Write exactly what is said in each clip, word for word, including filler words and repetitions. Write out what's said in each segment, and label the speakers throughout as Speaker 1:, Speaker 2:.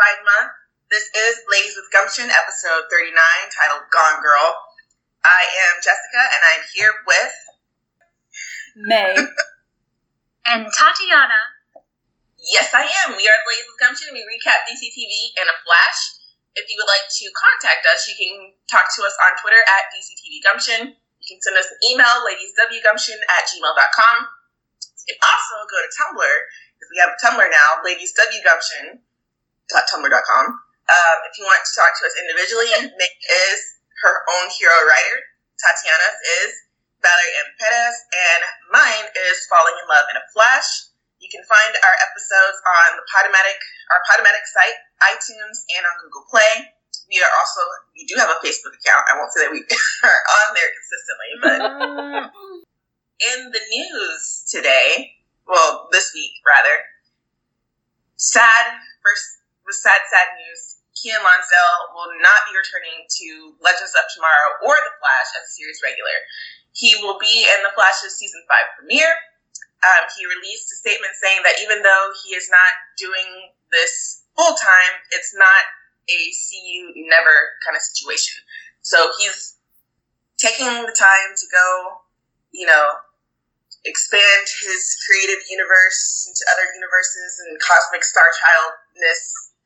Speaker 1: Pride Month. This is Ladies with Gumption, episode thirty-nine, titled Gone Girl. I am Jessica, and I'm here with...
Speaker 2: May.
Speaker 3: And Tatiana.
Speaker 1: Yes, I am. We are the Ladies with Gumption, and we recap D C T V in a flash. If you would like to contact us, you can talk to us on Twitter at D C T V Gumption. You can send us an email, ladieswgumption at gmail dot com. You can also go to Tumblr, because we have a Tumblr now, ladieswgumption dot tumblr dot com. Um, if you want to talk to us individually, Nick is her own hero writer. Tatiana's is Valerie M. Perez, and mine is Falling in Love in a Flash. You can find our episodes on the Podomatic, our Podomatic site, iTunes, and on Google Play. We are also, we do have a Facebook account. I won't say that we are on there consistently, but in the news today, well, this week rather, sad, first was sad, sad news. Keiynan Lonsdale will not be returning to Legends of Tomorrow or The Flash as a series regular. He will be in The Flash's season five premiere. Um, he released a statement saying that even though he is not doing this full time, it's not a see you never kind of situation. So he's taking the time to go, you know, expand his creative universe into other universes and cosmic star childness.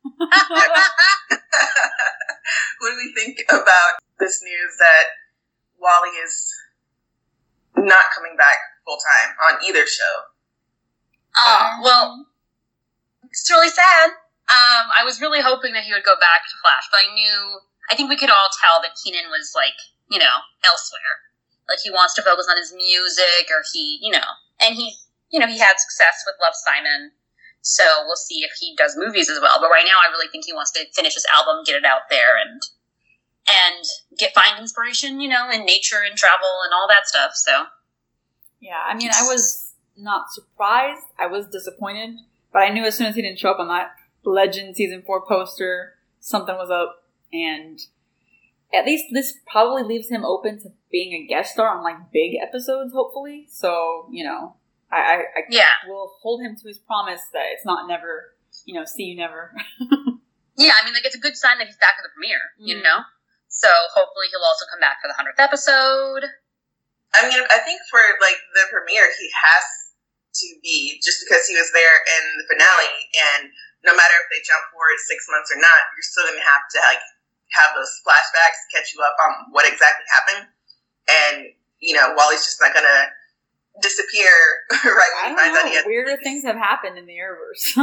Speaker 1: What do we think about this news that Wally is not coming back full time on either show?
Speaker 3: Oh, well, it's really sad. Um, I was really hoping that he would go back to Flash, but I knew, I think we could all tell that Keiynan was, like, you know, elsewhere. Like, he wants to focus on his music, or he, you know, and he, you know, he had success with Love, Simon, so we'll see if he does movies as well. But right now, I really think he wants to finish his album, get it out there, and, and get, find inspiration, you know, in nature and travel and all that stuff, so.
Speaker 2: Yeah, I mean, I was not surprised, I was disappointed, but I knew as soon as he didn't show up on that Legend season four poster, something was up, and at least this probably leaves him open to being a guest star on like big episodes, hopefully. So you know, I, I, I
Speaker 3: yeah.
Speaker 2: will hold him to his promise that it's not never, you know, see you never.
Speaker 3: Yeah, I mean, like it's a good sign that he's back at the premiere, you
Speaker 2: mm.
Speaker 3: know. So hopefully he'll also come back for the hundredth episode.
Speaker 1: I mean, I think for like the premiere, he has to be just because he was there in the finale, and no matter if they jump forward six months or not, you're still going to have to like have those flashbacks to catch you up on what exactly happened. And, you know, Wally's just not going to disappear right when he finds out he has...
Speaker 2: Weirder things have happened in the Arrowverse.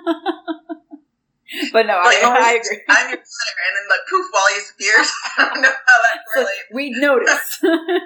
Speaker 2: But no,
Speaker 1: like,
Speaker 2: I, I agree.
Speaker 1: I'm your brother, and then like, poof, Wally disappears. I don't know how that correlates.
Speaker 2: We notice.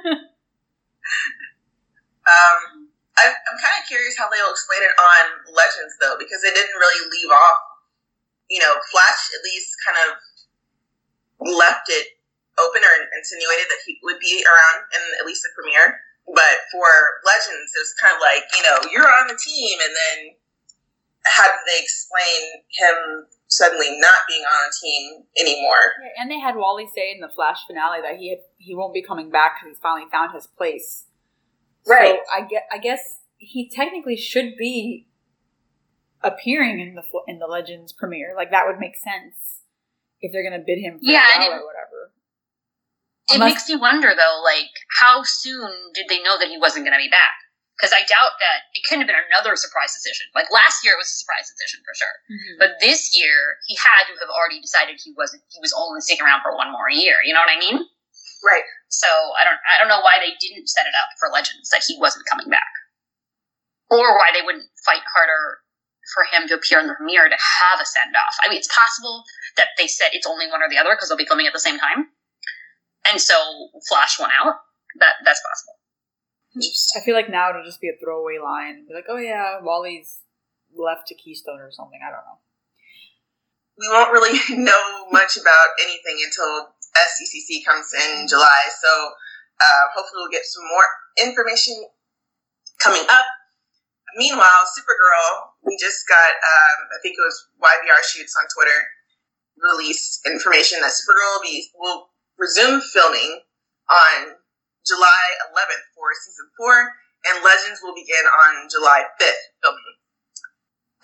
Speaker 1: um... I'm, I'm kind of curious how they'll explain it on Legends, though, because they didn't really leave off, you know, Flash at least kind of left it open or insinuated that he would be around in at least the premiere. But for Legends, it was kind of like, you know, you're on the team, and then how did they explain him suddenly not being on a team anymore?
Speaker 2: Yeah, and they had Wally say in the Flash finale that he had, he won't be coming back because he's finally found his place.
Speaker 1: Right.
Speaker 2: So I guess, I guess he technically should be appearing in the in the Legends premiere. Like, that would make sense if they're going to bid him for
Speaker 3: yeah,
Speaker 2: a
Speaker 3: and
Speaker 2: while
Speaker 3: it,
Speaker 2: or whatever.
Speaker 3: It
Speaker 2: Unless,
Speaker 3: makes me wonder, though, like, how soon did they know that he wasn't going to be back? Because I doubt that it couldn't have been another surprise decision. Like, last year it was a surprise decision for sure.
Speaker 2: Mm-hmm. But
Speaker 3: this year, he had to have already decided he wasn't, he was only sticking around for one more year. You know what I mean?
Speaker 1: Right.
Speaker 3: So I don't I don't know why they didn't set it up for Legends that he wasn't coming back. Or why they wouldn't fight harder for him to appear in the premiere to have a send-off. I mean, it's possible that they said it's only one or the other because they'll be filming at the same time. And so Flash won out. That That's possible.
Speaker 2: I feel like now it'll just be a throwaway line. Be like, oh yeah, Wally's left to Keystone or something. I don't know.
Speaker 1: We won't really know much about anything until S C C C comes in July, so uh, hopefully we'll get some more information coming up. Meanwhile, Supergirl, we just got, um, I think it was Y B R Shoots on Twitter, released information that Supergirl will, be, will resume filming on July eleventh for season four, and Legends will begin on July fifth filming.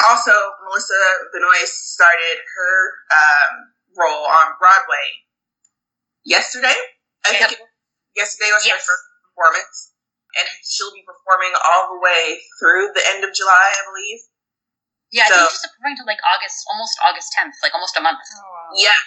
Speaker 1: also, Melissa Benoist started her um, role on Broadway yesterday. I
Speaker 3: Yep.
Speaker 1: think it, yesterday was her
Speaker 3: Yes.
Speaker 1: first performance, and she'll be performing all the way through the end of July, I believe.
Speaker 3: Yeah, I
Speaker 1: So-
Speaker 3: think she's performing to like August, almost August tenth, like almost a month.
Speaker 2: Oh, wow.
Speaker 1: Yeah.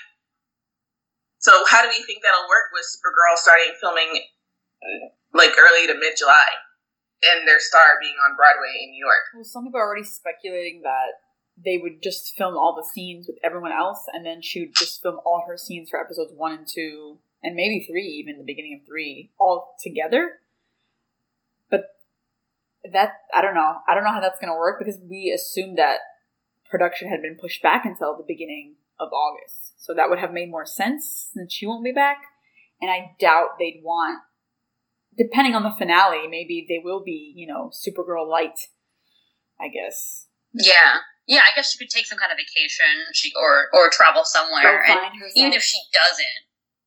Speaker 1: So how do we think that'll work with Supergirl starting filming like early to mid July, and their star being on Broadway in New York?
Speaker 2: Well, some people are already speculating that they would just film all the scenes with everyone else, and then she would just film all her scenes for episodes one and two, and maybe three, even the beginning of three, all together. But that, I don't know. I don't know how that's going to work, because we assumed that production had been pushed back until the beginning of August. So that would have made more sense since she won't be back. And I doubt they'd want, depending on the finale, maybe they will be, you know, Supergirl light, I guess.
Speaker 3: Yeah. Yeah, I guess she could take some kind of vacation she or or travel somewhere.
Speaker 2: Go
Speaker 3: And
Speaker 2: find herself.
Speaker 3: even if she doesn't,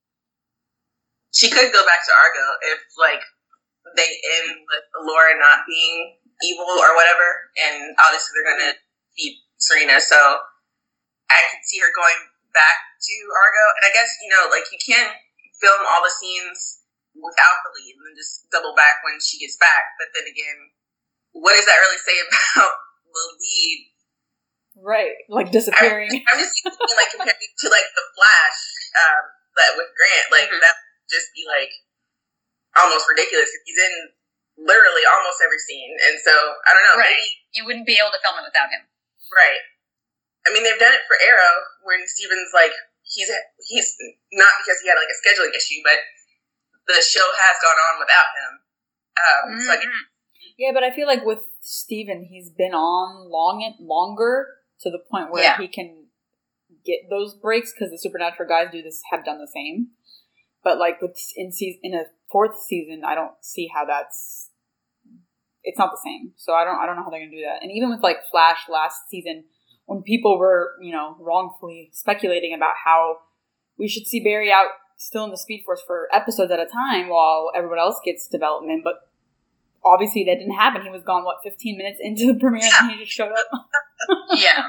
Speaker 1: She could go back to Argo if like they end with Laura not being evil or whatever, and obviously they're gonna keep Serena. So I could see her going back to Argo, and I guess you know like you can film all the scenes without the lead and then just double back when she gets back. But then again, what does that really say about the lead?
Speaker 2: Right, like disappearing.
Speaker 1: I, I'm just thinking, like comparing to like the Flash, um, that with Grant, like
Speaker 3: Mhm.
Speaker 1: that would just be like almost ridiculous because he's in literally almost every scene, and so I don't know,
Speaker 3: right?
Speaker 1: maybe
Speaker 3: You wouldn't be able to film it without him.
Speaker 1: right. I mean, they've done it for Arrow when Steven's like he's he's not because he had like a scheduling issue, but the show has gone on without him. Um, so I guess,
Speaker 3: Mhm.
Speaker 2: Yeah, but I feel like with Steven, he's been on long longer to the point where
Speaker 3: Yeah.
Speaker 2: he can get those breaks, because the Supernatural guys do this, have done the same. But like with in season in a fourth season, I don't see how that's. It's not the same, so I don't. I don't know how they're gonna do that. And even with like Flash last season, when people were you know wrongfully speculating about how we should see Barry out still in the Speed Force for episodes at a time while everyone else gets development, but obviously that didn't happen. He was gone, what, fifteen minutes into the premiere, and he just showed up?
Speaker 3: Yeah.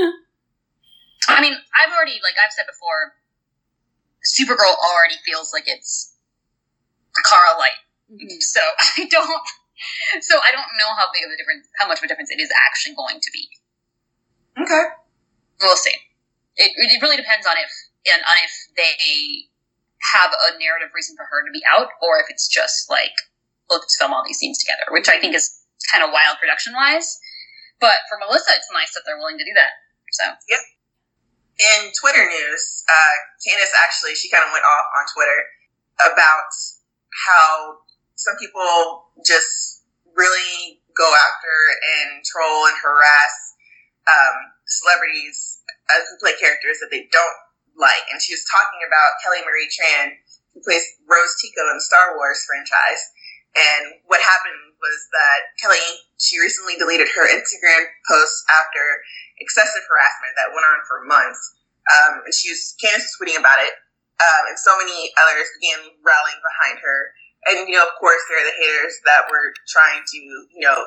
Speaker 3: I mean, I've already, like I've said before, Supergirl already feels like it's Kara Light.
Speaker 2: Mhm.
Speaker 3: So I don't, so I don't know how big of a difference, how much of a difference it is actually going to be.
Speaker 1: okay,
Speaker 3: We'll see. It, it really depends on if, and on if they have a narrative reason for her to be out, or if it's just like, let's film all these scenes together, which I think is kind of wild production wise. But for Melissa, it's nice that they're willing to do that. So
Speaker 1: yep. In Twitter news, uh, Candace actually she kind of went off on Twitter about how some people just really go after and troll and harass um, celebrities uh, who play characters that they don't like. And she was talking about Kelly Marie Tran, who plays Rose Tico in the Star Wars franchise. And what happened was that Kelly, she recently deleted her Instagram posts after excessive harassment that went on for months. Um, and she was, Candace was tweeting about it. Um, and so many others began rallying behind her. And, you know, of course, there are the haters that were trying to, you know,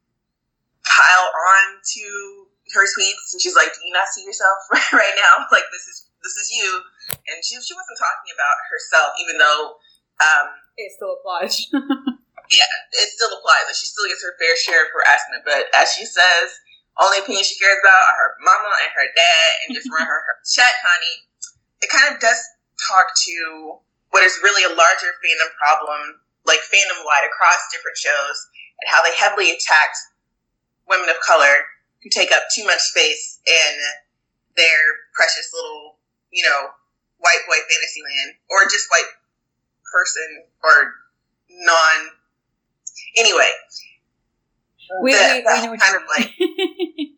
Speaker 1: pile on to her tweets. And she's like, do you not see yourself right now? Like, this is, this is you. And she, she wasn't talking about herself, even though, um,
Speaker 2: It still applies.
Speaker 1: yeah, it still applies. Like, she still gets her fair share of harassment. But as she says, only opinion she cares about are her mama and her dad, and just run her, her chat, honey. It kind of does talk to what is really a larger fandom problem, like fandom-wide across different shows, and how they heavily attacked women of color who take up too much space in their precious little, you know, white boy fantasy land, or just white person, or non... Anyway,
Speaker 2: we,
Speaker 1: the,
Speaker 2: we, we
Speaker 1: that's
Speaker 2: know what
Speaker 1: kind
Speaker 2: you
Speaker 1: of like...
Speaker 2: mean.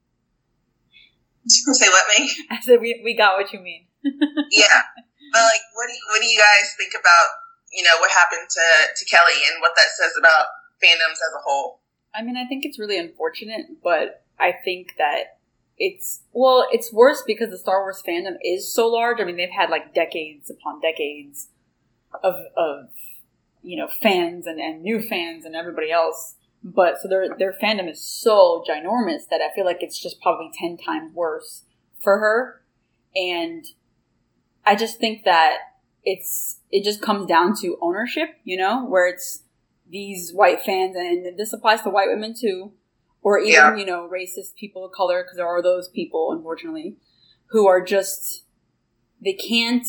Speaker 1: You can say what, me?
Speaker 2: I said we, we got what you mean.
Speaker 1: Yeah. But, like, what do, you, what do you guys think about, you know, what happened to, to Kelly and what that says about fandoms as a whole?
Speaker 2: I mean, I think it's really unfortunate, but I think that it's, well, it's worse because the Star Wars fandom is so large. I mean, they've had, like, decades upon decades of, of you know, fans and, and new fans and everybody else. But so their their fandom is so ginormous that I feel like it's just probably ten times worse for her. And I just think that it's it just comes down to ownership, you know, where it's these white fans, and this applies to white women too, or even, yeah. you know, racist people of color, because there are those people, unfortunately, who are just, they can't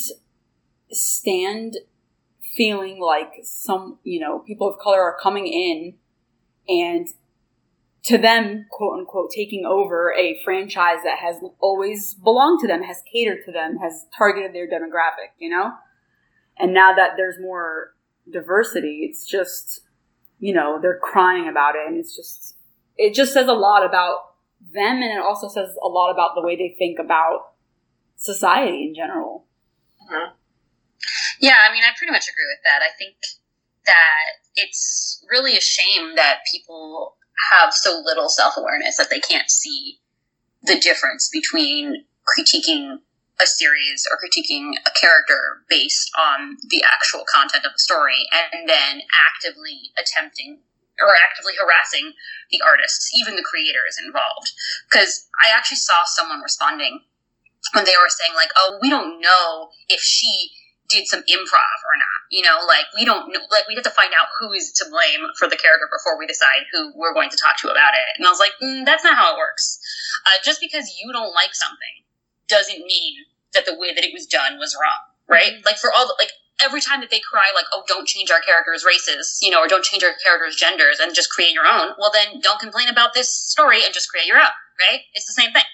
Speaker 2: stand feeling like some, you know, people of color are coming in and to them, quote unquote, taking over a franchise that has always belonged to them, has catered to them, has targeted their demographic, you know? And now that there's more diversity, it's just, you know, they're crying about it, and it's just, it just says a lot about them, and it also says a lot about the way they think about society in general.
Speaker 3: Mm-hmm. Yeah, I mean, I pretty much agree with that. I think that it's really a shame that people have so little self-awareness that they can't see the difference between critiquing a series or critiquing a character based on the actual content of the story, and then actively attempting or actively harassing the artists, even the creators involved. Because I actually saw someone responding when they were saying, like, oh, we don't know if she did some improv or not. You know, like, we don't know, like, we have to find out who is to blame for the character before we decide who we're going to talk to about it. And I was like, mm, that's not how it works. Uh, just because you don't like something doesn't mean that the way that it was done was wrong, right? Mm-hmm. Like, for all the, like, every time that they cry, like, oh, don't change our characters' races, you know, or don't change our characters' genders and just create your own, well, then don't complain about this story and just create your own, right? It's the same thing.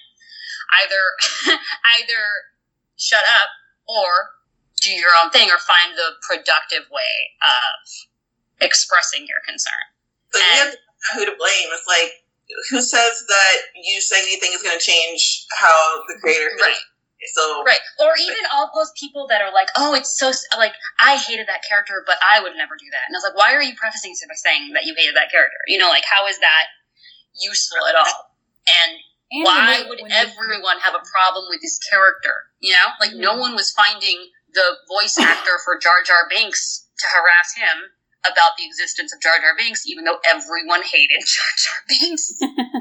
Speaker 3: Either, either shut up or do your own thing, or find the productive way of expressing your concern.
Speaker 1: So and, you have to know who to blame. It's like, who says that you saying anything is going to change how the creator feels? Right. So,
Speaker 3: right. Or even all those people that are like, oh, it's so, like, I hated that character, but I would never do that. And I was like, why are you prefacing it by saying that you hated that character? You know, like, how is that useful at all? And, and why they, would everyone they... have a problem with this character? You know? Like, mm-hmm. no one was finding the voice actor for Jar Jar Binks to harass him about the existence of Jar Jar Binks, even though everyone hated Jar Jar Binks.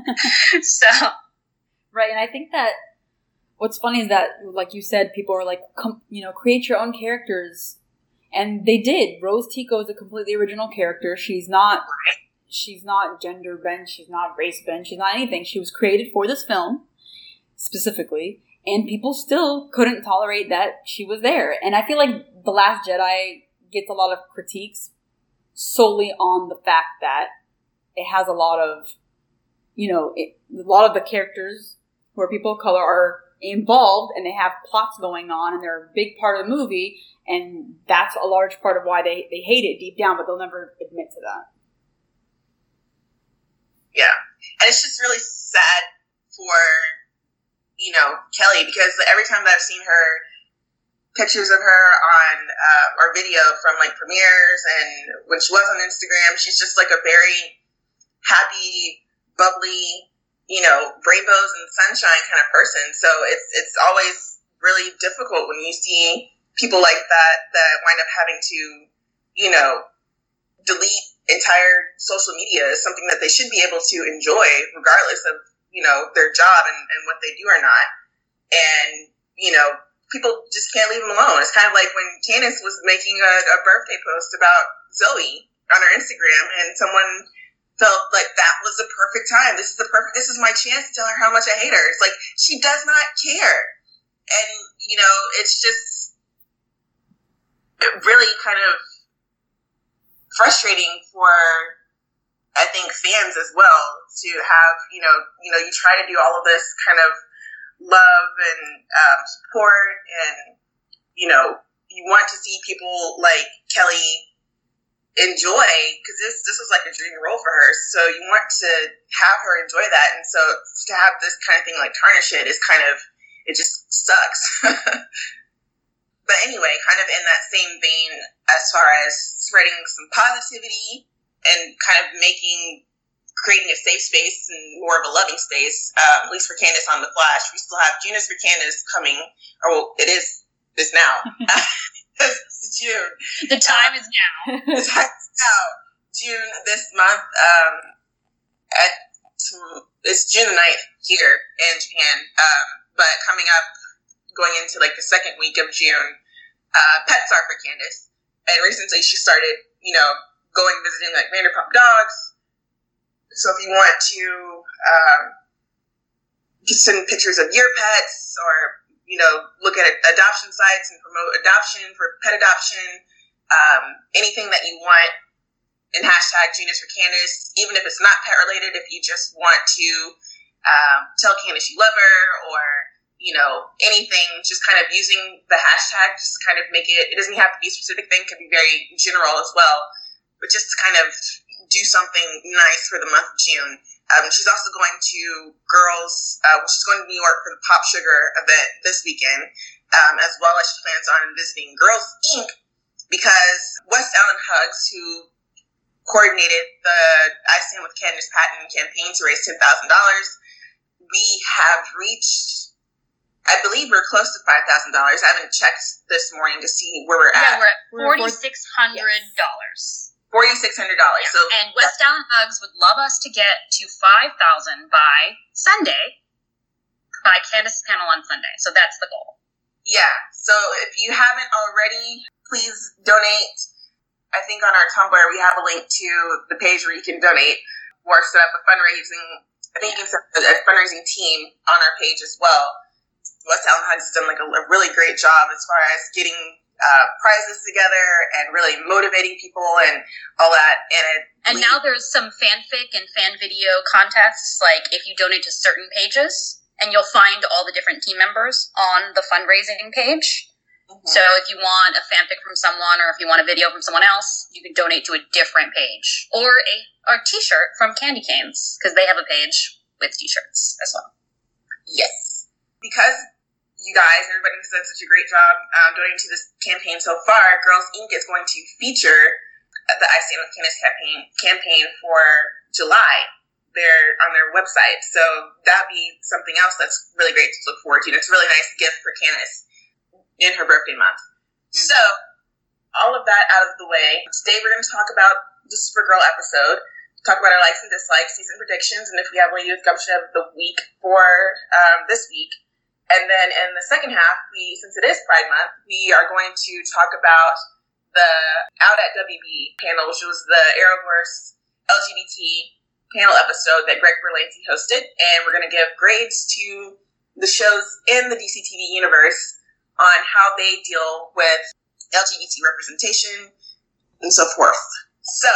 Speaker 3: So.
Speaker 2: Right, and I think that what's funny is that, like you said, people are like, come, you know, create your own characters. And they did. Rose Tico is a completely original character. She's not, she's not gender bent. She's not race bent. She's not anything. She was created for this film, specifically. And people still couldn't tolerate that she was there. And I feel like The Last Jedi gets a lot of critiques solely on the fact that it has a lot of, you know, it, a lot of the characters who are people of color are involved, and they have plots going on, and they're a big part of the movie, and that's a large part of why they, they hate it deep down, but they'll never admit to that.
Speaker 1: Yeah. And it's just really sad for, you know, Kelly, because every time that I've seen her, pictures of her on, uh, or video from, like, premieres, and when she was on Instagram, she's just, like, a very happy, bubbly, you know, rainbows and sunshine kind of person. So it's it's always really difficult when you see people like that that wind up having to, you know, delete entire social media as something that they should be able to enjoy regardless of, you know, their job and, and what they do or not. And, you know, people just can't leave them alone. It's kind of like when Candace was making a, a birthday post about Zoe on her Instagram, and someone felt like that was the perfect time. This is the perfect, this is my chance to tell her how much I hate her. It's like, she does not care. And, you know, it's just really kind of frustrating for, I think, fans as well to have, you know, you know, you try to do all of this kind of love and um, support, and, you know, you want to see people like Kelly enjoy, because this this was like a dream role for her, so you want to have her enjoy that, and so to have this kind of thing like tarnish it is kind of, it just sucks. But anyway, kind of in that same vein, as far as spreading some positivity and kind of making, creating a safe space and more of a loving space, um, at least for Candace on The Flash, we still have Judas for Candace coming, or well, it is this now. It's June.
Speaker 3: The time um, is now.
Speaker 1: The time is now. June this month. Um, at, it's June the ninth here in Japan, um, but coming up, going into like the second week of June, uh, Pet Czar for Candace. And recently she started, you know, going visiting like Vanderpump Dogs. So if you want to um, just send pictures of your pets, or you know, look at adoption sites and promote adoption for pet adoption, um, anything that you want, and hashtag Genius for Candace, even if it's not pet related, if you just want to um, tell Candace you love her, or you know, anything, just kind of using the hashtag, just kind of make it, it doesn't have to be a specific thing, it could be very general as well, but just to kind of do something nice for the month of June. Um, she's also going to Girls, uh, she's going to New York for the Pop Sugar event this weekend, um, as well as she plans on visiting Girls Incorporated, because West Allen Hugs, who coordinated the I Stand With Candace Patton campaign to raise ten thousand dollars, we have reached, I believe we're close to five thousand dollars. I haven't checked this morning to see where we're
Speaker 3: yeah,
Speaker 1: at.
Speaker 3: Yeah, we're at four thousand six hundred dollars.
Speaker 1: four thousand six hundred dollars.
Speaker 3: Yeah.
Speaker 1: So
Speaker 3: and West Allen Hugs would love us to get to five thousand by Sunday, by Candace's panel on Sunday. So that's the goal.
Speaker 1: Yeah. So if you haven't already, please donate. I think on our Tumblr we have a link to the page where you can donate, or set up a fundraising. I think you can set up a fundraising team on our page as well. West Allen Hugs has done like a, a really great job as far as getting uh, prizes together and really motivating people and all that. And it,
Speaker 3: and we, now there's some fanfic and fan video contests. Like if you donate to certain pages, and you'll find all the different team members on the fundraising page. Mm-hmm. So if you want a fanfic from someone, or if you want a video from someone else, you can donate to a different page, or a or a T-shirt from Candy Canes, because they have a page with T-shirts as well.
Speaker 1: Yes, because you guys, everybody has done such a great job um, donating to this campaign so far. Girls Incorporated is going to feature the I Stand With Candace campaign campaign for July. They're on their website, so that'd be something else that's really great to look forward to. And it's a really nice gift for Candace in her birthday month. Mm-hmm. So, all of that out of the way, today we're going to talk about the Supergirl episode, talk about our likes and dislikes, season predictions, and if we have Lady with Gumption of the week for um, this week. And then in the second half, we, since it is Pride Month, we are going to talk about the Out at W B panel, which was the Arrowverse L G B T panel episode that Greg Berlanti hosted, and we're going to give grades to the shows in the D C T V universe on how they deal with L G B T representation and so forth. So,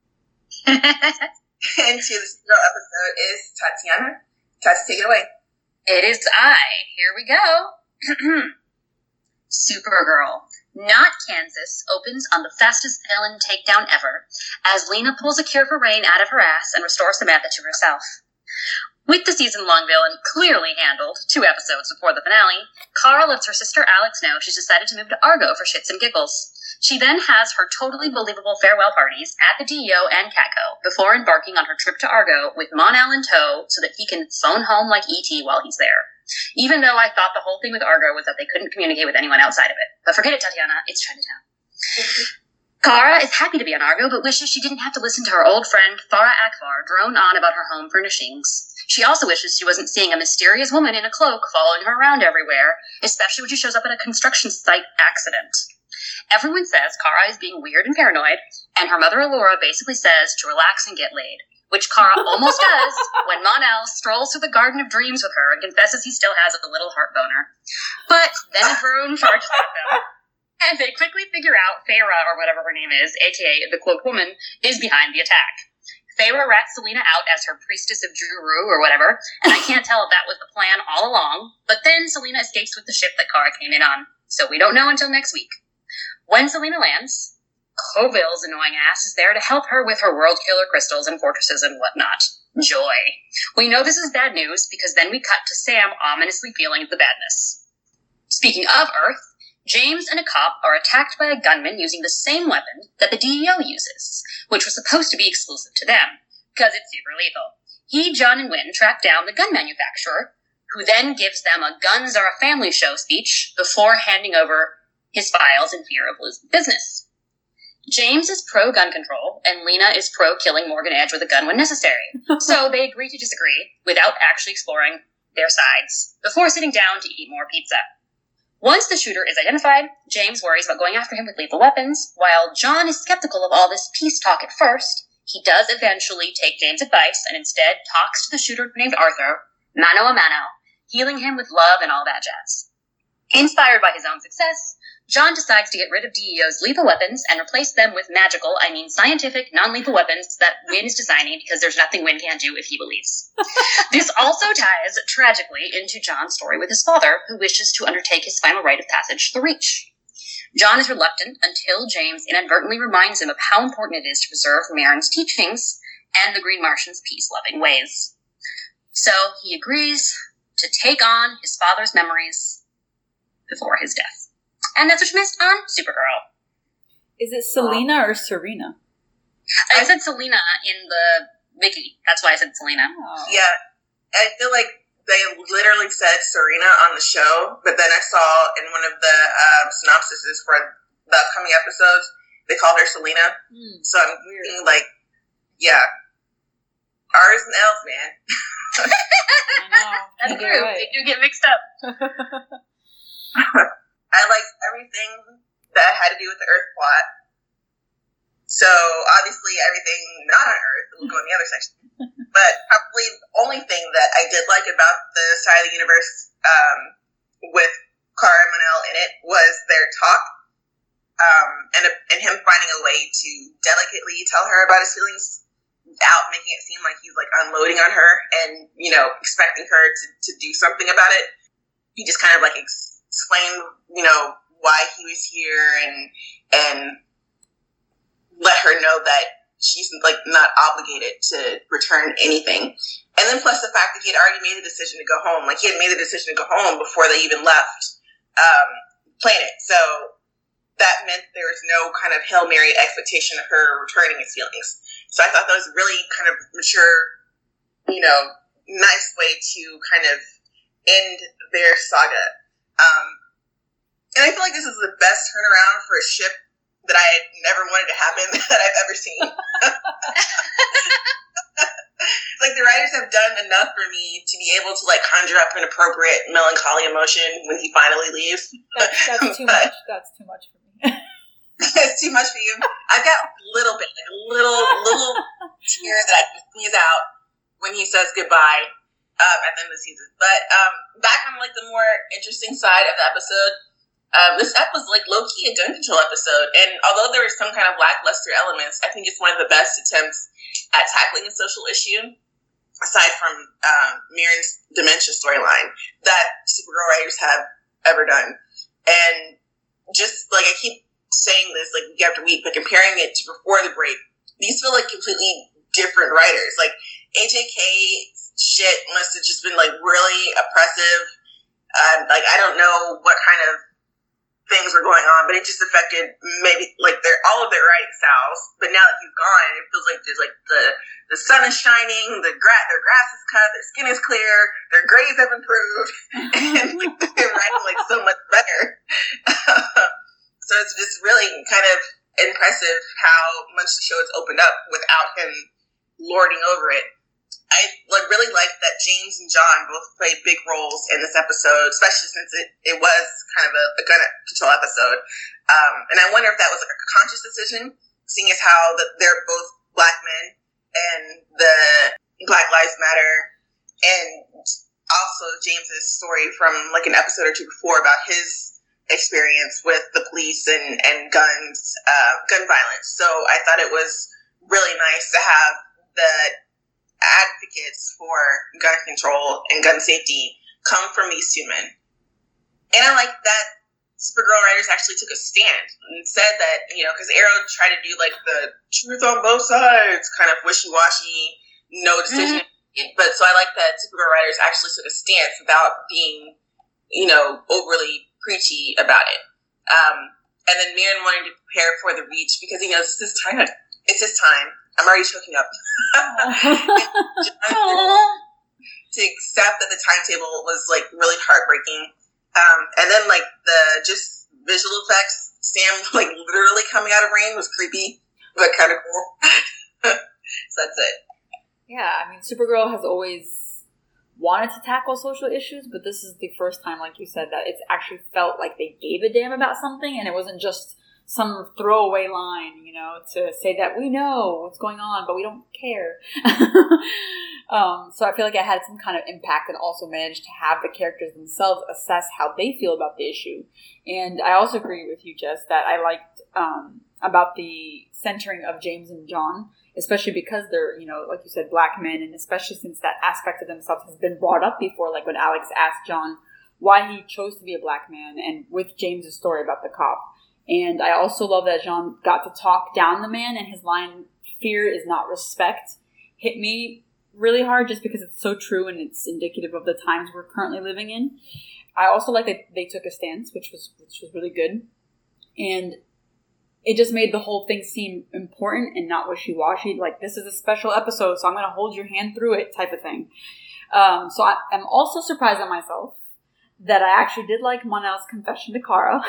Speaker 1: into the Supergirl episode is Tatiana. Tati, take it away.
Speaker 3: It is I. Here we go. Supergirl. Not Kansas opens on the fastest villain takedown ever, as Lena pulls a cure for Rain out of her ass and restores Samantha to herself. With the season-long villain clearly handled two episodes before the finale, Kara lets her sister Alex know she's decided to move to Argo for shits and giggles. She then has her totally believable farewell parties at the D E O and Catco before embarking on her trip to Argo with Mon-El in tow so that he can phone home like E T while he's there. Even though I thought the whole thing with Argo was that they couldn't communicate with anyone outside of it. But forget it, Tatiana. It's Chinatown. Kara is happy to be on Argo, but wishes she didn't have to listen to her old friend Farah Akbar drone on about her home furnishings. She also wishes she wasn't seeing a mysterious woman in a cloak following her around everywhere, especially when she shows up at a construction site accident. Everyone says Kara is being weird and paranoid, and her mother Allura basically says to relax and get laid, which Kara almost does when Mon-El strolls through the Garden of Dreams with her and confesses he still has a little heart boner. But then Varun charges at them, and they quickly figure out Feyre, or whatever her name is, aka the Cloaked Woman, is behind the attack. Feyre rats Selena out as her priestess of Juru or whatever, and I can't tell if that was the plan all along, but then Selena escapes with the ship that Kara came in on, so we don't know until next week. When Selena lands, Coville's annoying ass is there to help her with her world killer crystals and fortresses and whatnot. Joy. We know this is bad news because then we cut to Sam ominously feeling the badness. Speaking of Earth, James and a cop are attacked by a gunman using the same weapon that the D E O uses, which was supposed to be exclusive to them, because it's super lethal. He, John, and Wynn track down the gun manufacturer, who then gives them a guns are a family show speech before handing over his files in fear of losing business. James is pro-gun control, and Lena is pro-killing Morgan Edge with a gun when necessary. So they agree to disagree, without actually exploring their sides, before sitting down to eat more pizza. Once the shooter is identified, James worries about going after him with lethal weapons. While John is skeptical of all this peace talk at first, he does eventually take James' advice and instead talks to the shooter named Arthur, mano a mano, healing him with love and all that jazz. Inspired by his own success, John decides to get rid of D E O's lethal weapons and replace them with magical, I mean scientific, non-lethal weapons that Wynn is designing because there's nothing Wynn can't do if he believes. This also ties, tragically, into John's story with his father, who wishes to undertake his final rite of passage, the Reach. John is reluctant until James inadvertently reminds him of how important it is to preserve Marin's teachings and the Green Martian's peace-loving ways. So he agrees to take on his father's memories before his death. And that's what you missed on Supergirl.
Speaker 2: Is it Selena or Serena?
Speaker 3: I said Selena in the wiki. That's why I said Selena.
Speaker 2: Oh.
Speaker 1: Yeah, I feel like they literally said Serena on the show, but then I saw in one of the um, synopsises for the upcoming episodes, they called her Selena. Mm, so I'm thinking, like, yeah, R's and L's, man.
Speaker 2: I know.
Speaker 3: That's true. Right. They do get mixed up.
Speaker 1: I liked everything that had to do with the Earth plot. So, obviously, everything not on Earth will go in the other section. But probably the only thing that I did like about the side of the universe um, with Kara and Mon-El in it was their talk. Um, and, and him finding a way to delicately tell her about his feelings without making it seem like he's, like, unloading on her and, you know, expecting her to, to do something about it. He just kind of, like, ex- explain, you know, why he was here and and let her know that she's like not obligated to return anything. And then plus the fact that he had already made the decision to go home. Like he had made the decision to go home before they even left um, Planet. So that meant there was no kind of Hail Mary expectation of her returning his feelings. So I thought that was really kind of mature, you know, nice way to kind of end their saga. Um, and I feel like this is the best turnaround for a ship that I had never wanted to happen that I've ever seen. Like the writers have done enough for me to be able to like conjure up an appropriate melancholy emotion when he finally leaves.
Speaker 2: That's, that's too much. That's too much for me.
Speaker 1: It's too much for you. I've got a little bit, like a little, little tear that I can squeeze out when he says goodbye. Um, at the end of the season. But um, back on like the more interesting side of the episode, um, this ep was like low-key a gun control episode. And although there were some kind of lackluster elements, I think it's one of the best attempts at tackling a social issue, aside from um, Mirren's dementia storyline, that Supergirl writers have ever done. And just like I keep saying this like week after week, but comparing it to before the break, these feel like completely different writers. Like A J K shit must have just been like really oppressive. Um, like I don't know what kind of things were going on, but it just affected maybe like their all of their writing styles. But now that he's gone, it feels like there's like the the sun is shining, the grass their grass is cut, their skin is clear, their grades have improved, and like, they're writing like so much better. So it's it's really kind of impressive how much the show has opened up without him lording over it. I like really like that James and John both played big roles in this episode, especially since it, it was kind of a, a gun control episode. Um, and I wonder if that was like a conscious decision, seeing as how the, they're both black men and the Black Lives Matter, and also James's story from like an episode or two before about his experience with the police and, and guns, uh, gun violence. So I thought it was really nice to have the advocates for gun control and gun safety come from these two men. And I like that Supergirl writers actually took a stand and said that, you know, because Arrow tried to do like the truth on both sides kind of wishy-washy, no decision. Mm-hmm. But so I like that Supergirl writers actually took a stance without being, you know, overly preachy about it. Um, and then Mirren wanted to prepare for the Reach because he knows it's his time. It's his time. I'm already choking up. To accept that the timetable was like really heartbreaking. Um, and then like the just visual effects. Sam, like, literally coming out of rain was creepy, but kind of cool. So that's it.
Speaker 2: Yeah, I mean, Supergirl has always wanted to tackle social issues, but this is the first time, like you said, that it's actually felt like they gave a damn about something, and it wasn't just some throwaway line, you know, to say that we know what's going on, but we don't care. um, so I feel like it had some kind of impact, and also managed to have the characters themselves assess how they feel about the issue. And I also agree with you, Jess, that I liked um, about the centering of James and John, especially because they're, you know, like you said, black men, and especially since that aspect of themselves has been brought up before, like when Alex asked John why he chose to be a black man, and with James's story about the cop. And I also love that John got to talk down the man, and his line, "Fear is not respect," hit me really hard just because it's so true and it's indicative of the times we're currently living in. I also like that they took a stance, which was which was really good. And it just made the whole thing seem important and not wishy-washy. Like, this is a special episode, so I'm going to hold your hand through it type of thing. Um, so I, I'm also surprised at myself that I actually did like Mon-El's confession to Kara.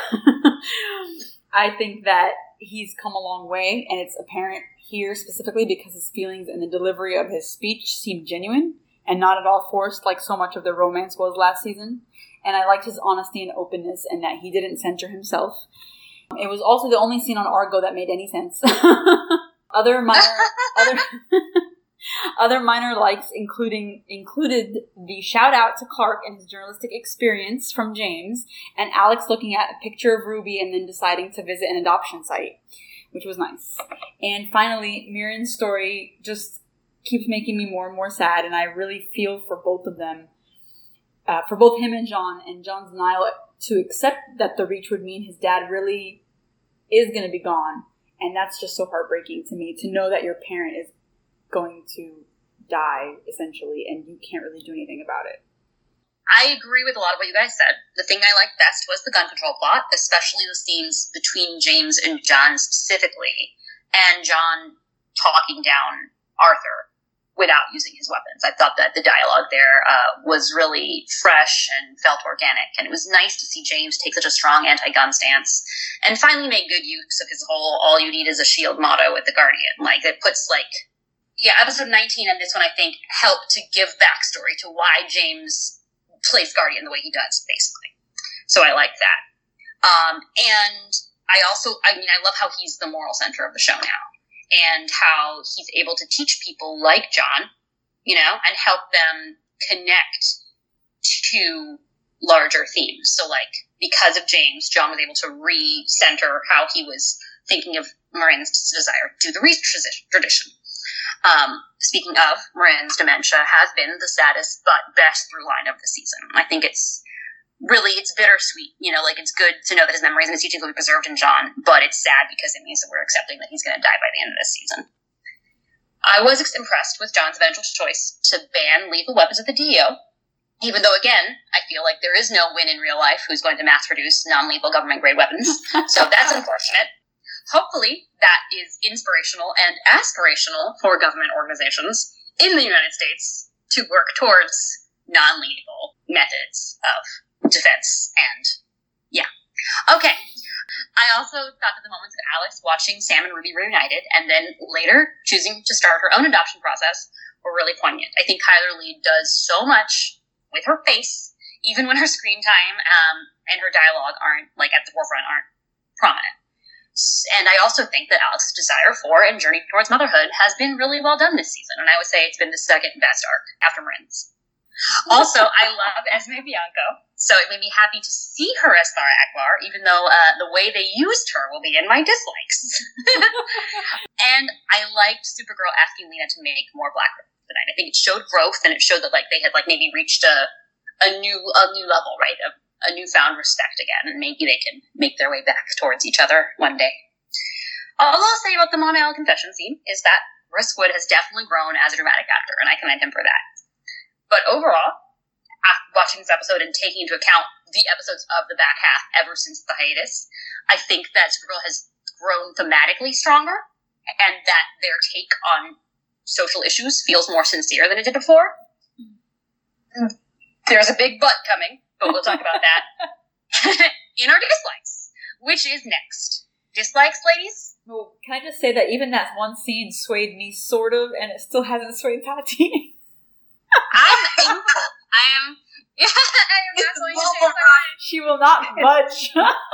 Speaker 2: I think that he's come a long way, and it's apparent here specifically because his feelings and the delivery of his speech seem genuine and not at all forced like so much of the romance was last season. And I liked his honesty and openness, and that he didn't censor himself. It was also the only scene on Argo that made any sense. other minor, other, other minor likes, including included the shout out to Clark and his journalistic experience from James, and Alex looking at a picture of Ruby and then deciding to visit an adoption site, which was nice. And finally, Miriam's story just keeps making me more and more sad, and I really feel for both of them, uh, for both him and John, and John's denial to accept that the reach would mean his dad really is going to be gone. And that's just so heartbreaking to me, to know that your parent is going to die, essentially, and you can't really do anything about it.
Speaker 3: I agree with a lot of what you guys said. The thing I liked best was the gun control plot, especially the scenes between James and John specifically, and John talking down Arthur without using his weapons. I thought that the dialogue there uh, was really fresh and felt organic, and it was nice to see James take such a strong anti-gun stance and finally make good use of his whole "all you need is a shield" motto with the Guardian. Like, it puts, like, yeah, episode nineteen and this one, I think, helped to give backstory to why James plays Guardian the way he does, basically. So I like that. Um, and I also, I mean, I love how he's the moral center of the show now, and how he's able to teach people like John, you know, and help them connect to larger themes. So, like, because of James, John was able to re-center how he was thinking of Marin's desire to do the Reese tradition. Um, speaking of, Marin's dementia has been the saddest but best through line of the season. I think it's really, it's bittersweet. You know, like, it's good to know that his memories and his teachings will be preserved in John, but it's sad because it means that we're accepting that he's going to die by the end of this season. I was impressed with John's eventual choice to ban lethal weapons at the D E O, even though, again, I feel like there is no Win in real life who's going to mass produce non-lethal government-grade weapons, so that's unfortunate. Hopefully, that is inspirational and aspirational for government organizations in the United States to work towards non-lethal methods of defense. And yeah. Okay. I also thought that the moments of Alex watching Sam and Ruby reunited and then later choosing to start her own adoption process were really poignant. I think Tyler Lee does so much with her face, even when her screen time um, and her dialogue aren't, like, at the forefront, aren't prominent. And I also think that Alex's desire for and journey towards motherhood has been really well done this season, and I would say it's been the second best arc after Marin's. Also, I love Esme Bianco, so it made me happy to see her as Farah Akbar, even though uh, the way they used her will be in my dislikes. And I liked Supergirl asking Lena to make more Black Girls tonight. I think it showed growth, and it showed that, like, they had, like, maybe reached a a new a new level, right? A, a newfound respect again, and maybe they can make their way back towards each other one day. All I'll say about the Mon-El confession scene is that Russ Wood has definitely grown as a dramatic actor, and I commend him for that. But overall, after watching this episode and taking into account the episodes of the back half ever since the hiatus, I think that Supergirl has grown thematically stronger, and that their take on social issues feels more sincere than it did before. There's a big but coming, but we'll talk about that in our dislikes. which is next? Dislikes, ladies?
Speaker 2: Well, can I just say that even that one scene swayed me, sort of, and it still hasn't swayed Tati.
Speaker 3: I'm thankful. I am. Yeah, I am not going to say
Speaker 2: She will not budge.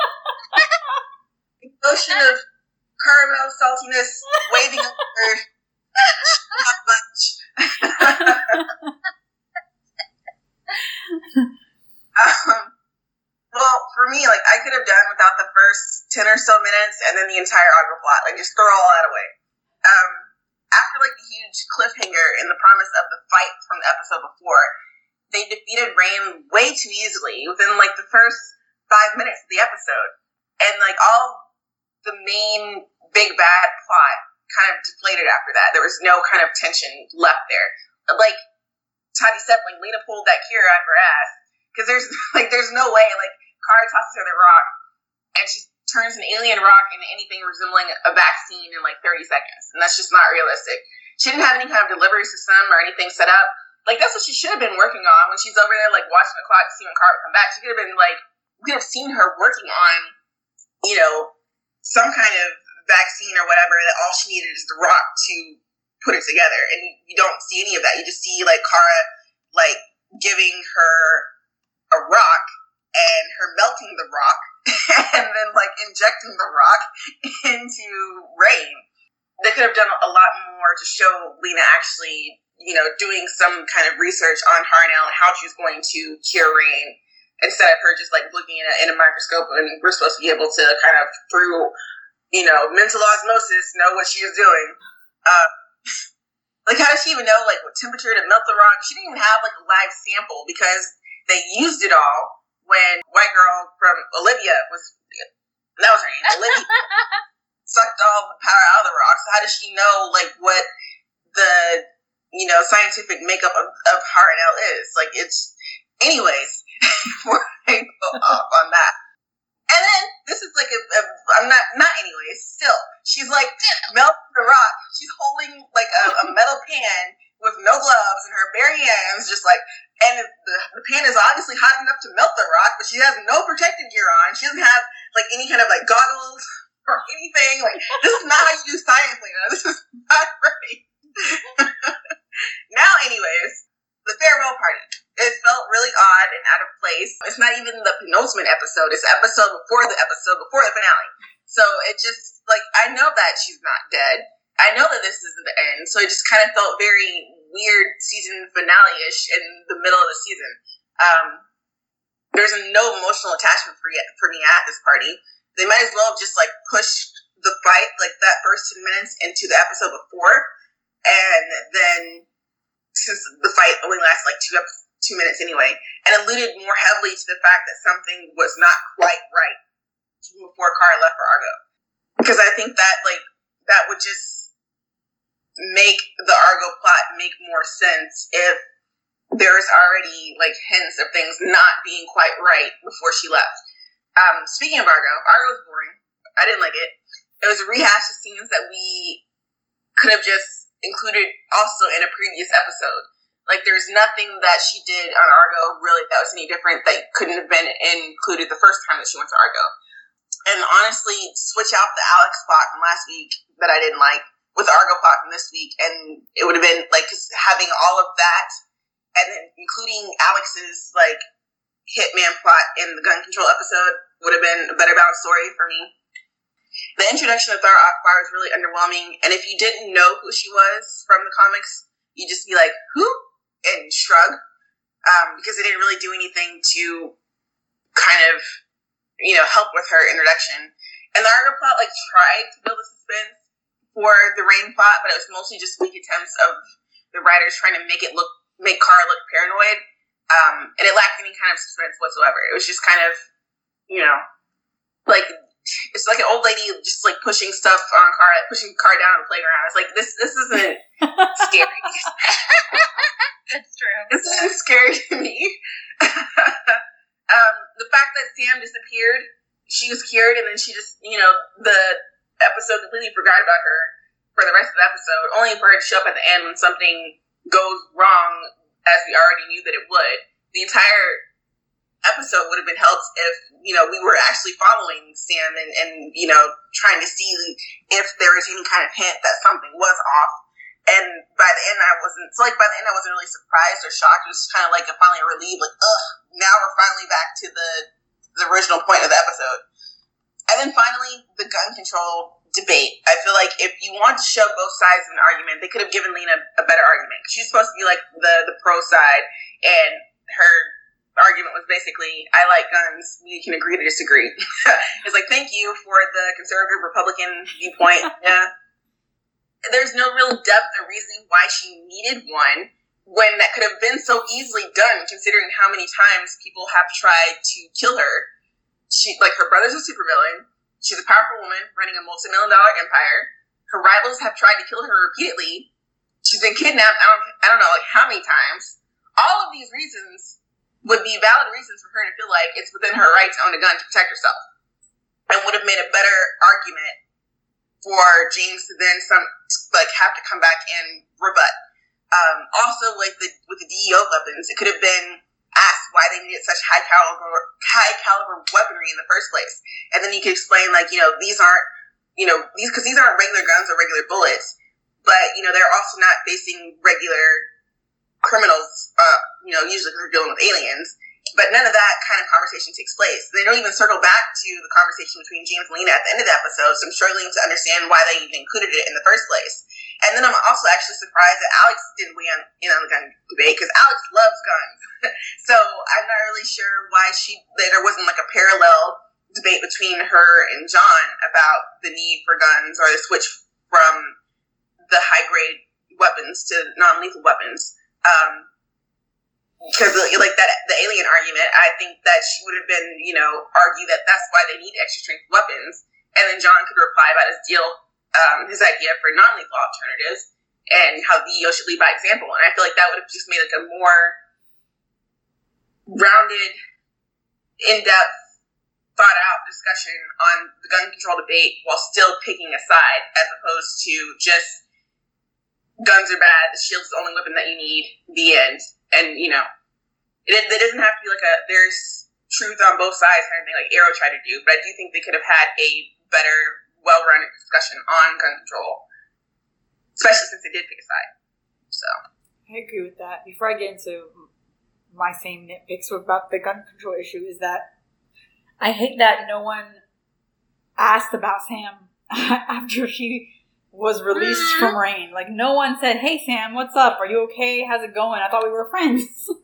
Speaker 1: The ocean of caramel saltiness waving over. Not much. um, well, for me, like, I could have done without the first ten or so minutes and then the entire Argo plot. Like, just throw all that away. Um, after, like, the huge cliffhanger and the promise of the fight from the episode before, they defeated Rain way too easily within, like, the first five minutes of the episode. And, like, all the main big bad plot kind of deflated after that. There was no kind of tension left there. But, like Tati said, like, Lena pulled that cure out of her ass. Because there's, like, there's no way, like, Kara tosses her the rock, and she turns an alien rock into anything resembling a vaccine in, like, thirty seconds. And that's just not realistic. She didn't have any kind of delivery system or anything set up. Like, that's what she should have been working on when she's over there, like, watching the clock to see when Kara would come back. She could have been, like, we could have seen her working on, you know, some kind of vaccine or whatever, that all she needed is the rock to put it together. And you don't see any of that. You just see, like, Kara, like, giving her a rock and her melting the rock and then, like, injecting the rock into Rain. They could have done a lot more to show Lena actually, you know, doing some kind of research on Harnell and how she was going to cure Rain, instead of her just, like, looking in a, in a microscope, and we're supposed to be able to kind of, through, you know, mental osmosis, know what she is doing. Uh, like, how does she even know, like, what temperature to melt the rock? She didn't even have, like, a live sample, because they used it all when white girl from Olivia was, that was her name, Olivia, sucked all the power out of the rock. So how does she know, like, what the, you know, scientific makeup of, of Harnell is? Like, it's, anyways, before I go off on that. And then, this is like a, a I'm not, not anyways, still, she's like, melting the rock. She's holding, like, a, a metal pan with no gloves and her bare hands, just like, and the, the pan is obviously hot enough to melt the rock, but she has no protective gear on. She doesn't have, like, any kind of, like, goggles or anything. Like, this is not how you do science, Lena. This is not right. Now, anyways, the farewell party. It felt really odd and out of place. It's not even the penultimate episode. It's the episode before the episode, before the finale. So it just, like, I know that she's not dead. I know that this isn't the end. So it just kind of felt very weird season finale-ish in the middle of the season. Um, there's no emotional attachment for, for me at this party. They might as well have just, like, pushed the fight, like, that first ten minutes into the episode before. And then, since the fight only lasted, like, two episodes, two minutes anyway, and alluded more heavily to the fact that something was not quite right even before Kara left for Argo. Because I think that, like, that would just make the Argo plot make more sense if there's already, like, hints of things not being quite right before she left. Um, speaking of Argo, Argo was boring. I didn't like it. It was a rehash of scenes that we could have just included also in a previous episode. Like, there's nothing that she did on Argo, really, that was any different that couldn't have been included the first time that she went to Argo. And honestly, switch out the Alex plot from last week that I didn't like with the Argo plot from this week, and it would have been, like, cause having all of that, and then including Alex's, like, hitman plot in the gun control episode would have been a better balanced story for me. The introduction of Thara Akbar was really underwhelming, and if you didn't know who she was from the comics, you'd just be like, who? And shrug, um, because they didn't really do anything to kind of, you know, help with her introduction. And the Argo plot, like, tried to build a suspense for the Rain plot, but it was mostly just weak attempts of the writers trying to make it look, make Kara look paranoid, um, and it lacked any kind of suspense whatsoever. It was just kind of, you know, like, it's like an old lady just, like, pushing stuff on Kara, pushing Kara down on the playground. It's like, this, this isn't scary.
Speaker 3: That's true.
Speaker 1: This isn't scary to me. um, the fact that Sam disappeared, she was cured, and then she just, you know, the episode completely forgot about her for the rest of the episode, only for her to show up at the end when something goes wrong, as we already knew that it would. The entire episode would have been helped if, you know, we were actually following Sam and, and, you know, trying to see if there was any kind of hint that something was off. And by the end, I wasn't, so like by the end, I wasn't really surprised or shocked. It was kind of like a, finally a relief, like, ugh, now we're finally back to the, the original point of the episode. And then finally, the gun control debate. I feel like if you want to show both sides of an argument, they could have given Lena a better argument. She's supposed to be like the, the pro side, and her argument was basically, I like guns, we can agree to disagree. It's like, thank you for the conservative Republican viewpoint. Yeah. There's no real depth or reasoning why she needed one when that could have been so easily done, considering how many times people have tried to kill her. She, like, her brother's a supervillain. She's a powerful woman running a multi-million dollar empire. Her rivals have tried to kill her repeatedly. She's been kidnapped, I don't, I don't know, like, how many times. All of these reasons would be valid reasons for her to feel like it's within her right to own a gun to protect herself, and would have made a better argument for James to then some like have to come back and rebut. Um, also, like the with the D E O weapons, it could have been asked why they needed such high caliber high caliber weaponry in the first place, and then you could explain like, you know, these aren't, you know, these because these aren't regular guns or regular bullets, but you know, they're also not facing regular criminals, uh, you know, usually because they're dealing with aliens. But none of that kind of conversation takes place. They don't even circle back to the conversation between James and Lena at the end of the episode, so I'm struggling to understand why they even included it in the first place. And then I'm also actually surprised that Alex didn't weigh in on the gun debate, because Alex loves guns. So I'm not really sure why she that there wasn't like a parallel debate between her and John about the need for guns or the switch from the high-grade weapons to non-lethal weapons. Um, because like that, the alien argument, I think that she would have been, you know, argue that that's why they need extra strength weapons, and then John could reply about his deal, um, his idea for non-lethal alternatives, and how the D E O should lead by example. And I feel like that would have just made like a more rounded, in-depth, thought-out discussion on the gun control debate while still picking a side, as opposed to just guns are bad, the shield's the only weapon that you need, the end. And, you know, it, it doesn't have to be like a, there's truth on both sides kind of thing like Arrow tried to do, but I do think they could have had a better, well-rounded discussion on gun control, especially since they did pick a side. So.
Speaker 2: I agree with that. Before I get into my same nitpicks about the gun control issue, is that I hate that no one asked about Sam after she was released from Reign. Like, no one said, hey, Sam, what's up? Are you okay? How's it going? I thought we were friends.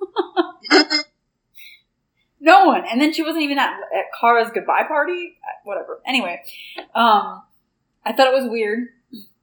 Speaker 2: No one. And then she wasn't even at, at Kara's goodbye party. Whatever. Anyway, um, I thought it was weird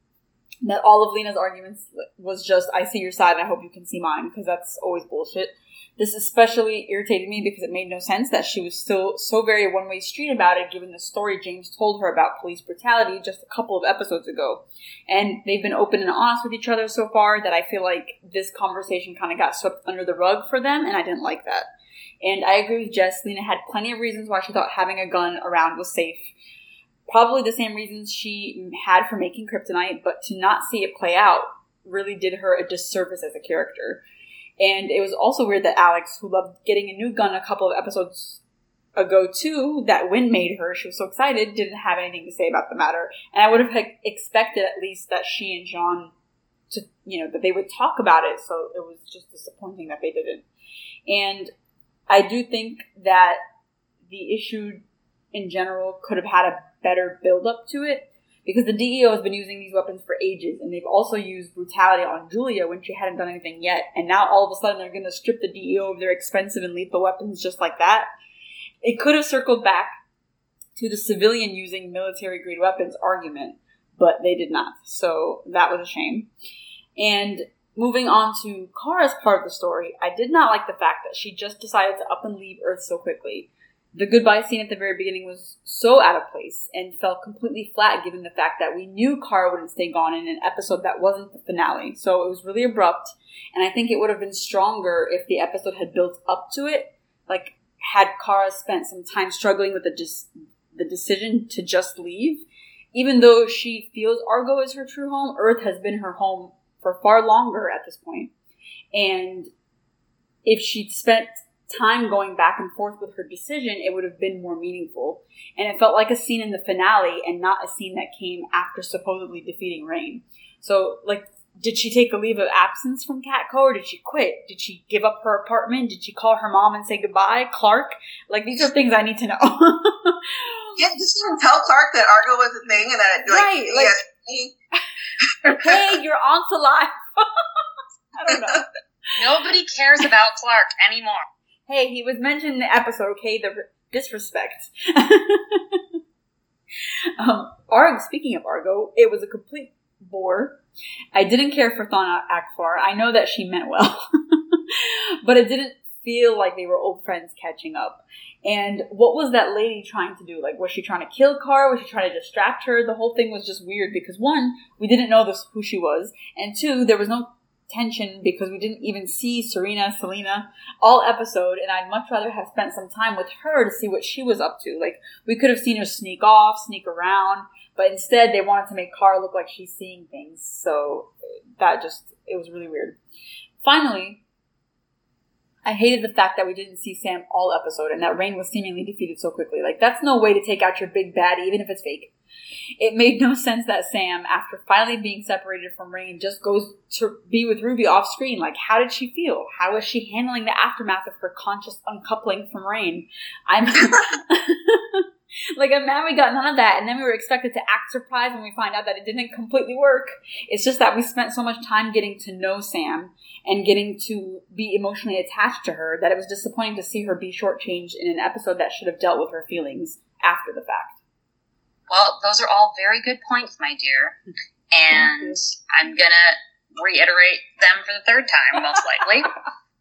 Speaker 2: that all of Lena's arguments was just, I see your side and I hope you can see mine, because that's always bullshit. This especially irritated me because it made no sense that she was still so very one-way street about it, given the story James told her about police brutality just a couple of episodes ago. And they've been open and honest with each other so far that I feel like this conversation kind of got swept under the rug for them, and I didn't like that. And I agree with Jess. Lena had plenty of reasons why she thought having a gun around was safe. Probably the same reasons she had for making kryptonite, but to not see it play out really did her a disservice as a character. And it was also weird that Alex, who loved getting a new gun a couple of episodes ago too, that Wynn made her, she was so excited, didn't have anything to say about the matter. And I would have expected at least that she and John, to, you know, that they would talk about it. So it was just disappointing that they didn't. And I do think that the issue in general could have had a better build up to it, because the D E O has been using these weapons for ages, and they've also used brutality on Julia when she hadn't done anything yet, and now all of a sudden they're going to strip the D E O of their expensive and lethal weapons just like that. It could have circled back to the civilian using military-grade weapons argument, but they did not, so that was a shame. And moving on to Kara's part of the story, I did not like the fact that she just decided to up and leave Earth so quickly. The goodbye scene at the very beginning was so out of place and felt completely flat given the fact that we knew Kara wouldn't stay gone in an episode that wasn't the finale. So it was really abrupt, and I think it would have been stronger if the episode had built up to it. Like, had Kara spent some time struggling with the, dis- the decision to just leave. Even though she feels Argo is her true home, Earth has been her home for far longer at this point. And if she'd spent time going back and forth with her decision, it would have been more meaningful. And it felt like a scene in the finale and not a scene that came after supposedly defeating Reign. So, like, did she take a leave of absence from Catco, or did she quit? Did she give up her apartment? Did she call her mom and say goodbye? Clark? Like, these are things I need to know.
Speaker 1: Yeah, did she even tell Clark that Argo was a thing and that, like,
Speaker 2: right, like,
Speaker 1: yes,
Speaker 2: hey, your aunt's alive. I don't know.
Speaker 3: Nobody cares about Clark anymore.
Speaker 2: Hey, he was mentioned in the episode, okay? The disrespect. um, Argo, speaking of Argo, it was a complete bore. I didn't care for Thawne Akbar. I know that she meant well. But it didn't feel like they were old friends catching up. And what was that lady trying to do? Like, was she trying to kill Kara? Was she trying to distract her? The whole thing was just weird because, one, we didn't know this, who she was. And two, there was no tension because we didn't even see Serena, Selena all episode, and I'd much rather have spent some time with her to see what she was up to. Like, we could have seen her sneak off, sneak around, but instead they wanted to make Kara look like she's seeing things. So that just, it was really weird. Finally, I hated the fact that we didn't see Sam all episode and that Reign was seemingly defeated so quickly. Like, that's no way to take out your big bad, even if it's fake. It made no sense that Sam, after finally being separated from Reign, just goes to be with Ruby off screen. Like, how did she feel? How was she handling the aftermath of her conscious uncoupling from Reign? I'm like, I'm mad we got none of that, and then we were expected to act surprised when we find out that it didn't completely work. It's just that we spent so much time getting to know Sam and getting to be emotionally attached to her that it was disappointing to see her be shortchanged in an episode that should have dealt with her feelings after the fact.
Speaker 3: Well, those are all very good points, my dear. And I'm going to reiterate them for the third time, most likely. um,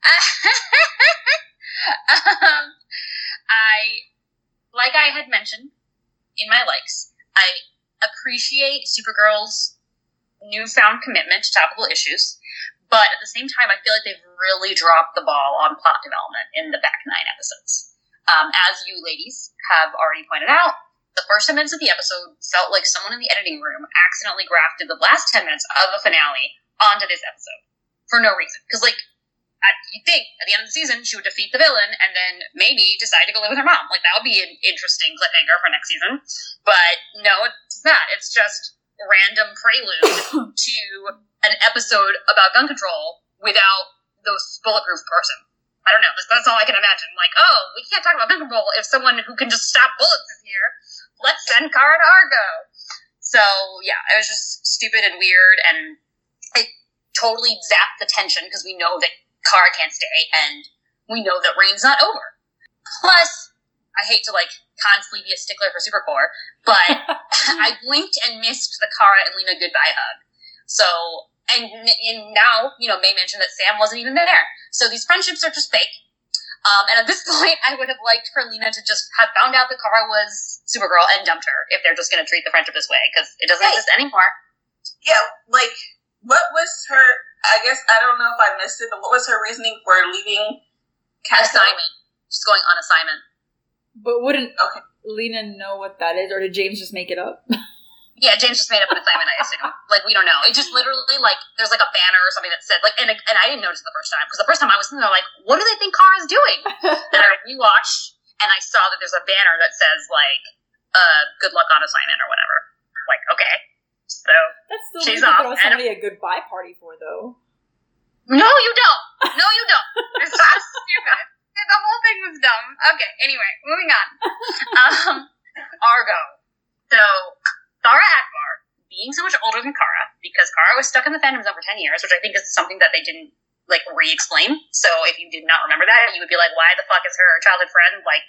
Speaker 3: I, like I had mentioned in my likes, I appreciate Supergirl's newfound commitment to topical issues, but at the same time, I feel like they've really dropped the ball on plot development in the back nine episodes. Um, as you ladies have already pointed out, the first ten minutes of the episode felt like someone in the editing room accidentally grafted the last ten minutes of the finale onto this episode. For no reason. Because, like, you'd think at the end of the season she would defeat the villain and then maybe decide to go live with her mom. Like, that would be an interesting cliffhanger for next season. But no, it's not. It's just random prelude to an episode about gun control without the bulletproof person. I don't know. That's all I can imagine. Like, oh, we can't talk about gun control if someone who can just stop bullets is here. Let's send Kara to Argo. So, yeah, it was just stupid and weird, and it totally zapped the tension because we know that Kara can't stay, and we know that Reign's not over. Plus, I hate to, like, constantly be a stickler for Supercore, but I blinked and missed the Kara and Lena goodbye hug. So, and, and now, you know, May mentioned that Sam wasn't even there. So these friendships are just fake. Um, and at this point, I would have liked for Lena to just have found out that Kara was Supergirl and dumped her if they're just going to treat the friendship this way, because it doesn't
Speaker 1: hey,
Speaker 3: exist anymore.
Speaker 1: Yeah, like, what was her, I guess, I don't know if I missed it, but what was her reasoning for leaving Catco?
Speaker 3: Assignment. She's going on assignment.
Speaker 2: But wouldn't
Speaker 1: okay.
Speaker 2: Lena know what that is, or did James just make it up?
Speaker 3: Yeah, James just made up an assignment, I assume. Like, we don't know. It just literally, like, there's, like, a banner or something that said, like, and, and I didn't notice it the first time, because the first time I was sitting there, like, what do they think Kara's doing? And I rewatched, and I saw that there's a banner that says, like, uh, good luck on assignment or whatever. Like, okay. So,
Speaker 2: that's still
Speaker 3: she's
Speaker 2: off.
Speaker 3: off.
Speaker 2: That's somebody a goodbye party for, though.
Speaker 3: No, you don't. No, you don't. It's so stupid. The whole thing was dumb. Okay, anyway, moving on. Um, Argo. So, Thawne Akbar, being so much older than Kara, because Kara was stuck in the fandom zone for ten years, which I think is something that they didn't, like, re-explain. So if you did not remember that, you would be like, why the fuck is her childhood friend, like,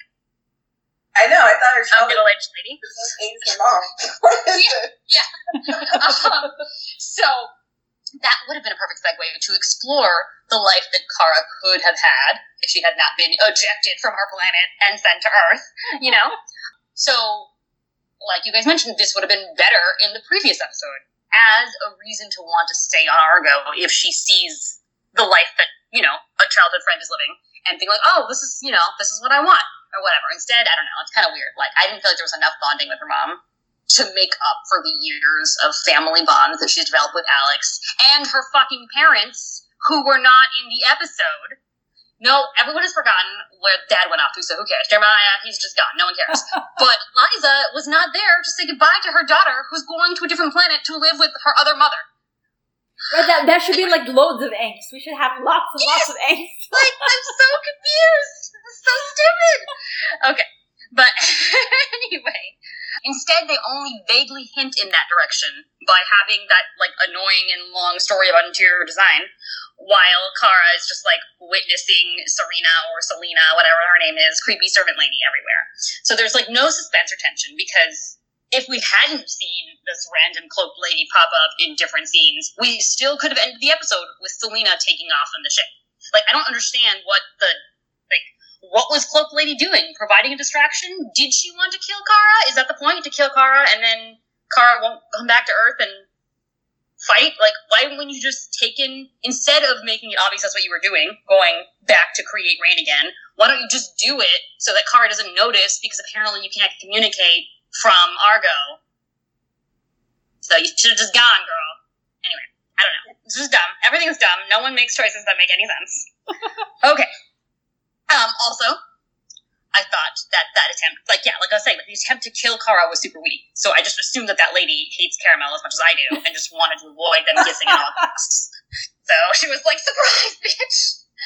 Speaker 1: I know, I thought her
Speaker 3: a middle-aged lady?
Speaker 1: Age her mom.
Speaker 3: yeah, yeah. um, so that would have been a perfect segue to explore the life that Kara could have had if she had not been ejected from her planet and sent to Earth, you know? So, like you guys mentioned, this would have been better in the previous episode as a reason to want to stay on Argo if she sees the life that, you know, a childhood friend is living and think like, oh, this is, you know, this is what I want or whatever. Instead, I don't know. It's kind of weird. Like, I didn't feel like there was enough bonding with her mom to make up for the years of family bonds that she's developed with Alex and her fucking parents who were not in the episode no, everyone has forgotten where Dad went off to, so who cares? Jeremiah, he's just gone. No one cares. But Liza was not there to say goodbye to her daughter, who's going to a different planet to live with her other mother.
Speaker 2: Right, that, that should be like loads of angst. We should have lots and yes! lots of angst.
Speaker 3: Like, I'm so confused. It's so stupid. Okay, but anyway, instead they only vaguely hint in that direction by having that, like, annoying and long story about interior design, while Kara is just, like, witnessing Serena or Selena, whatever her name is, creepy servant lady everywhere. So there's, like, no suspense or tension, because if we hadn't seen this random cloaked lady pop up in different scenes, we still could have ended the episode with Selena taking off on the ship. Like, I don't understand what the, like, what was cloaked lady doing? Providing a distraction? Did she want to kill Kara? Is that the point? To kill Kara and then Kara won't come back to Earth and fight? Like, why wouldn't you just take in, instead of making it obvious that's what you were doing, going back to create rain again, why don't you just do it so that Kara doesn't notice, because apparently you can't communicate from Argo. So you should have just gone, girl. Anyway, I don't know. It's just dumb. Everything's dumb. No one makes choices that make any sense. Okay. Um, also, I thought that that attempt, like, yeah, like I was saying, like, the attempt to kill Kara was super weak. So I just assumed that that lady hates caramel as much as I do, and just wanted to avoid them kissing at all costs. So she was like, surprise, bitch!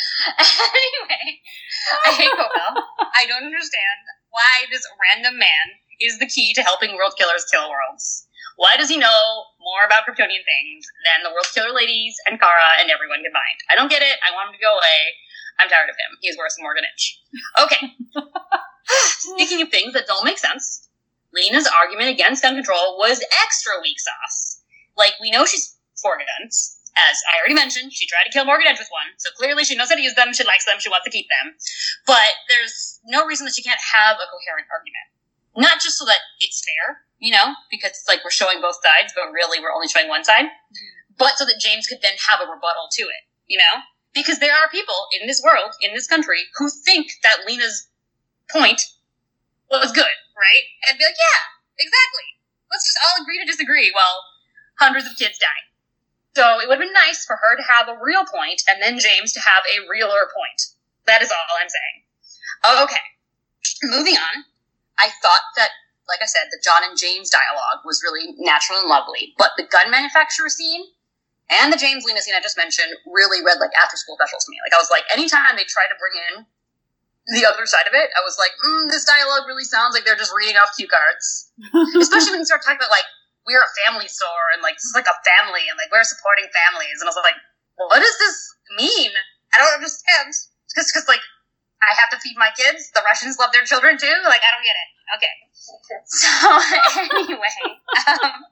Speaker 3: Anyway, I hate Coco. I don't understand why this random man is the key to helping world killers kill worlds. Why does he know more about Kryptonian things than the world killer ladies and Kara and everyone combined? I don't get it. I want him to go away. I'm tired of him. He's worse than Morgan Itch. Okay. Speaking of things that don't make sense, Lena's argument against gun control was extra weak sauce. Like, we know she's for guns. As I already mentioned, she tried to kill Morgan Edge with one, so clearly she knows how to use them, she likes them, she wants to keep them. But there's no reason that she can't have a coherent argument. Not just so that it's fair, you know, because it's like we're showing both sides, but really we're only showing one side, mm-hmm. but so that James could then have a rebuttal to it, you know? Because there are people in this world, in this country, who think that Lena's point was good, right? And be like, yeah, exactly. Let's just all agree to disagree while hundreds of kids die. So it would have been nice for her to have a real point, and then James to have a realer point. That is all I'm saying. Okay. Moving on. I thought that, like I said, the John and James dialogue was really natural and lovely, but the gun manufacturer scene and the James Lena scene I just mentioned really read like after-school specials to me. Like, I was like, anytime they try to bring in the other side of it, I was like, mm, this dialogue really sounds like they're just reading off cue cards. Especially when you start talking about, like, we're a family store, and, like, this is like a family, and, like, we're supporting families. And I was like, well, what does this mean? I don't understand. Just because, like, I have to feed my kids? The Russians love their children, too? Like, I don't get it. Okay. So, anyway. Um,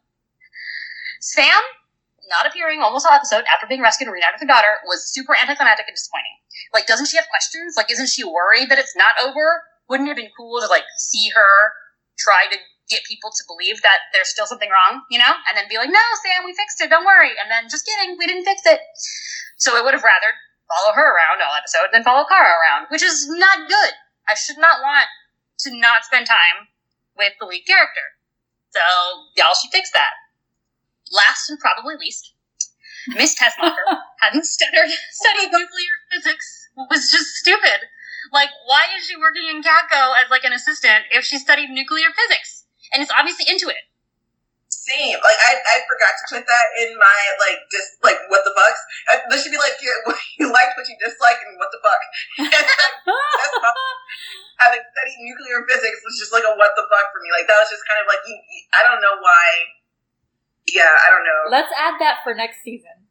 Speaker 3: Sam, not appearing almost all episode after being rescued and reunited with her daughter, was super anticlimactic and disappointing. Like, doesn't she have questions? Like, isn't she worried that it's not over? Wouldn't it have been cool to, like, see her try to get people to believe that there's still something wrong, you know? And then be like, no, Sam, we fixed it, don't worry. And then, just kidding, we didn't fix it. So I would have rather follow her around all episode than follow Kara around, which is not good. I should not want to not spend time with the lead character. So, y'all should fix that. Last and probably least, Miss Tessmacher, having studied, studied nuclear physics, was just stupid. Like, why is she working in CATCO as, like, an assistant if she studied nuclear physics? And is obviously into it.
Speaker 1: Same. Like, I I forgot to put that in my, like, just, like, what the fucks. There should be, like, you, you liked what you disliked and what the fuck. And, like, having studied nuclear physics was just, like, a what the fuck for me. Like, that was just kind of, like, you, you, I don't know why. Yeah, I don't know.
Speaker 2: Let's add that for next season.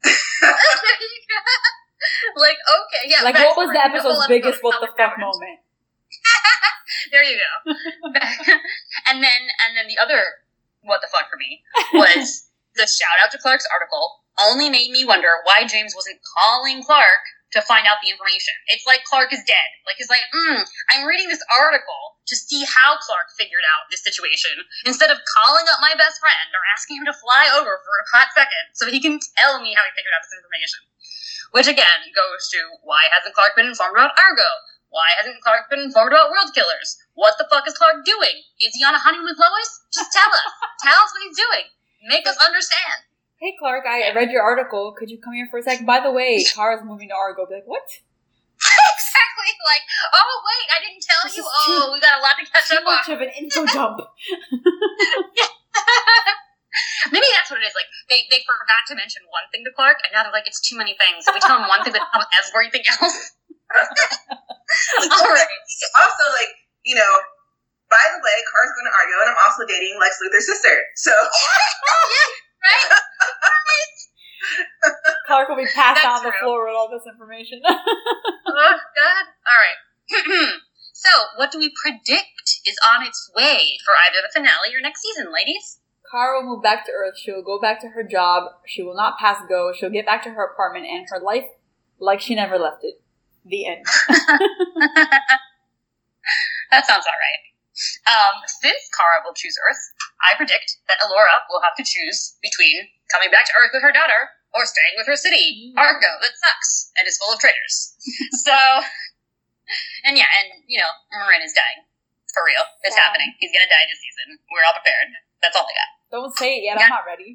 Speaker 3: Like, okay, yeah.
Speaker 2: Like, what was the episode's biggest what the fuck moment?
Speaker 3: There you go. and then, and then the other what the fuck for me was the shout out to Clark's article only made me wonder why James wasn't calling Clark to find out the information. It's like Clark is dead. Like, he's like, mm, I'm reading this article to see how Clark figured out this situation, instead of calling up my best friend or asking him to fly over for a hot second so he can tell me how he figured out this information. Which, again, goes to, why hasn't Clark been informed about Argo? Why hasn't Clark been informed about World Killers? What the fuck is Clark doing? Is he on a honeymoon with Lois? Just tell us. Tell us what he's doing. Make us understand.
Speaker 2: Hey, Clark, I read your article. Could you come here for a second? By the way, Kara's moving to Argo. Be like, what?
Speaker 3: exactly. Like, oh wait, I didn't tell
Speaker 2: This
Speaker 3: you.
Speaker 2: is
Speaker 3: Oh,
Speaker 2: too-
Speaker 3: we got a lot to catch
Speaker 2: Too
Speaker 3: up on.
Speaker 2: much of an info dump.
Speaker 3: Maybe that's what it is. Like they, they forgot to mention one thing to Clark, and now they're like, it's too many things. So we tell him one thing, but tell him everything else. All right.
Speaker 1: Also, like, you know, by the way, Car's going to argue, and I'm also dating Lex Luthor's sister. So,
Speaker 3: Yeah, right? Right.
Speaker 2: Clark will be passed
Speaker 3: That's
Speaker 2: on the
Speaker 3: true.
Speaker 2: floor with all this information.
Speaker 3: Oh, God. All right. So, what do we predict is on its way for either the finale or next season, ladies?
Speaker 2: Kara will move back to Earth. She will go back to her job. She will not pass go. She'll get back to her apartment and her life like she never left it. The end.
Speaker 3: That sounds all right. Um, since Kara will choose Earth, I predict that Elora will have to choose between coming back to Earth with her daughter or staying with her city,
Speaker 2: Mm.
Speaker 3: Argo, that sucks and is full of traitors. So, and yeah, and, you know, Marin is dying. For real. It's
Speaker 2: Yeah.
Speaker 3: happening. He's gonna die this season. We're all prepared. That's all I got.
Speaker 2: Don't say it yet.
Speaker 3: Yeah.
Speaker 2: I'm not ready.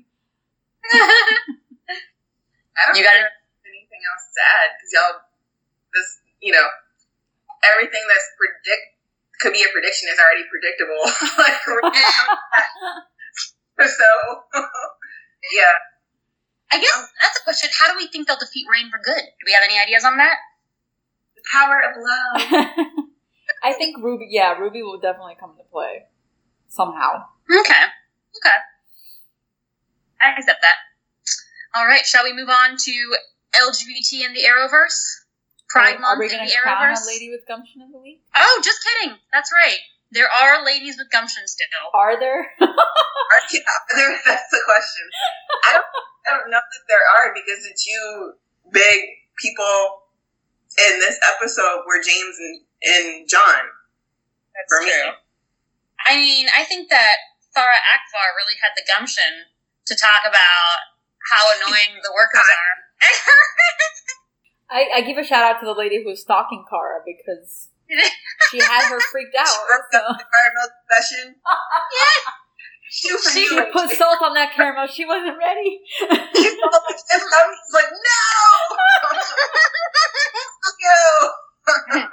Speaker 1: I don't
Speaker 3: You
Speaker 1: think
Speaker 3: got it?
Speaker 1: there's anything else to add, because y'all, this, you know, everything that's predict could be a prediction is already predictable. Like, right now. So, yeah.
Speaker 3: I guess that's a question. How do we think they'll defeat Rain for good? Do we have any ideas on that?
Speaker 1: The power of love.
Speaker 2: I think Ruby, yeah, Ruby will definitely come into play. Somehow.
Speaker 3: Okay. Okay. I accept that. All right. Shall we move on to L G B T and the Arrowverse? Pride
Speaker 2: Are
Speaker 3: Month
Speaker 2: we
Speaker 3: in
Speaker 2: going
Speaker 3: the
Speaker 2: to crown
Speaker 3: Arrowverse?
Speaker 2: a lady with gumption of the week?
Speaker 3: Oh, just kidding. That's right. There are ladies with gumption still.
Speaker 2: Are there?
Speaker 1: Are you, there, that's the question. I don't, I don't know that there are, because the two big people in this episode were James and, and John.
Speaker 3: That's
Speaker 1: For me.
Speaker 3: true. I mean, I think that Farah Akbar really had the gumption to talk about how annoying the workers are.
Speaker 2: I, I give a shout out to the lady who was stalking Kara because she had her freaked out.
Speaker 1: She broke
Speaker 2: So.
Speaker 1: up the caramel session.
Speaker 3: Yes.
Speaker 1: She was
Speaker 2: She
Speaker 1: like,
Speaker 2: put salt on that caramel. She wasn't ready.
Speaker 1: He's like, no! Go!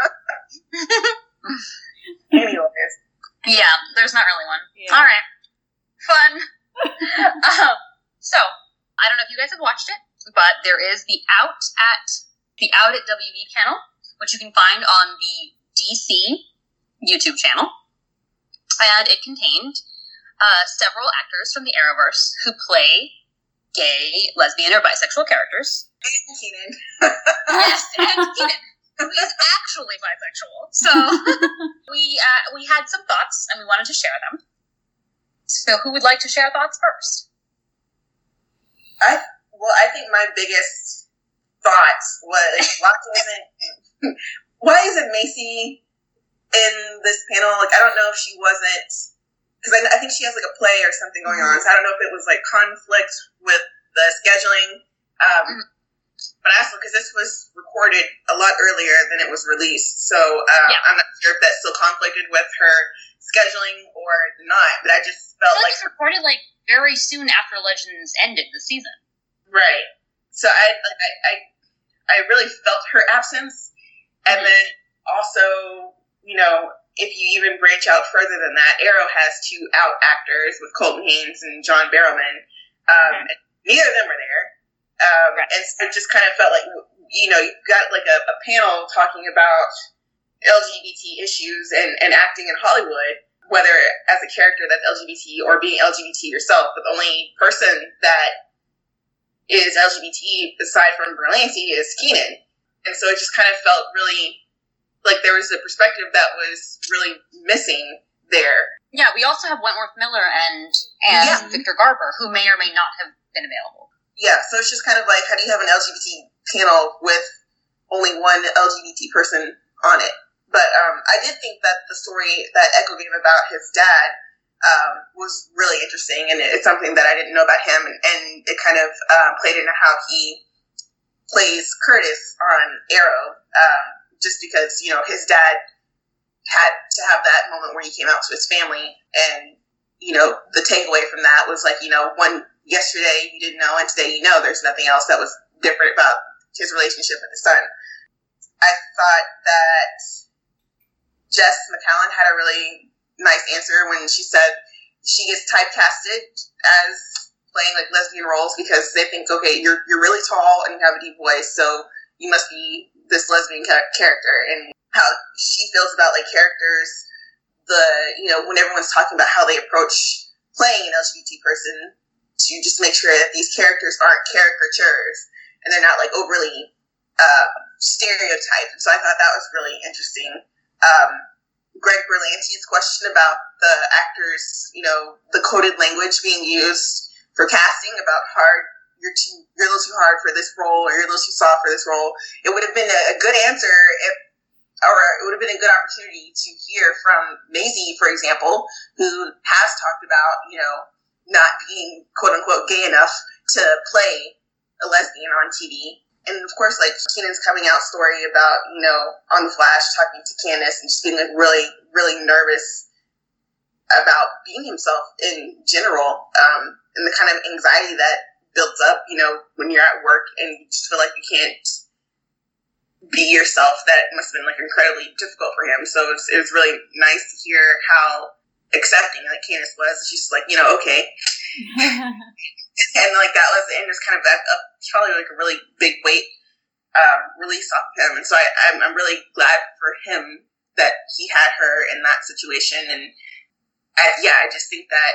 Speaker 1: Anyways.
Speaker 3: Yeah, there's not really one.
Speaker 2: Yeah.
Speaker 3: All right. Fun. um, so, I don't know if you guys have watched it, but there is the Out at the Out at W B channel, which you can find on the D C YouTube channel. And it contained uh, several actors from the Arrowverse who play gay, lesbian, or bisexual characters.
Speaker 1: And Keenan.
Speaker 3: Yes, and Keenan, who is actually bisexual. So we uh, we had some thoughts, and we wanted to share them. So who would like to share thoughts first?
Speaker 1: I well, I think my biggest thoughts was why wasn't why isn't Macy in this panel? Like, I don't know if she wasn't, because I, I think she has like a play or something going on. So I don't know if it was like conflict with the scheduling. Um,
Speaker 3: Mhm.
Speaker 1: But also because this was recorded a lot earlier than it was released, so uh,
Speaker 3: Yeah.
Speaker 1: I'm not sure if that still conflicted with her scheduling or not. But I just felt
Speaker 3: I feel like
Speaker 1: like
Speaker 3: it's recorded like very soon after Legends ended the season.
Speaker 1: right. So I like I, I I really felt her absence, and
Speaker 3: Mhm.
Speaker 1: then also, you know, if you even branch out further than that, Arrow has two out actors with Colton Haynes and John Barrowman. Um,
Speaker 3: Mhm.
Speaker 1: and neither of them were there, um,
Speaker 3: Right.
Speaker 1: and so it just kind of felt like, you know, you've got like a, a panel talking about L G B T issues and, and acting in Hollywood, whether as a character that's L G B T or being L G B T yourself. But the only person that is L G B T aside from Berlanti is Keenan. And so it just kind of felt really like there was a perspective that was really missing there.
Speaker 3: Yeah, we also have Wentworth Miller and and
Speaker 1: Yeah.
Speaker 3: Victor Garber, who may or may not have been available.
Speaker 1: Yeah, so it's just kind of like, how do you have an L G B T panel with only one L G B T person on it? But um, I did think that the story that Echo gave about his dad um, was really interesting, and it's something that I didn't know about him, and, and it kind of uh, played into how he plays Curtis on Arrow, um, just because, you know, his dad had to have that moment where he came out to his family, and, you know, the takeaway from that was like, you know, one yesterday you didn't know, and today you know. There's nothing else that was different about his relationship with his son. I thought that Jess McCallan had a really nice answer when she said she gets typecasted as playing like lesbian roles because they think, okay, you're you're really tall and you have a deep voice, so you must be this lesbian ca- character. And how she feels about like characters, the you know when everyone's talking about how they approach playing an L G B T person, to just make sure that these characters aren't caricatures and they're not like overly uh, stereotyped. And so I thought that was really interesting. Um, Greg Berlanti's question about the actors, you know, the coded language being used for casting about hard, you're too, you're a little too hard for this role, or you're a little too soft for this role. It would have been a, a good answer if, or it would have been a good opportunity to hear from Maisie, for example, who has talked about, you know, not being quote unquote gay enough to play a lesbian on T V. And of course, like Kenan's coming out story about, you know, on The Flash talking to Candace and just being like really, really nervous about being himself in general. Um, and the kind of anxiety that builds up, you know, when you're at work and you just feel like you can't be yourself. That must have been like incredibly difficult for him. So it was, it was really nice to hear how accepting like Candace was. She's like, you know, okay. And like that was, and just kind of that, uh, probably like a really big weight um, release off of him. And so I, I'm, I'm really glad for him that he had her in that situation. And I, yeah, I just think that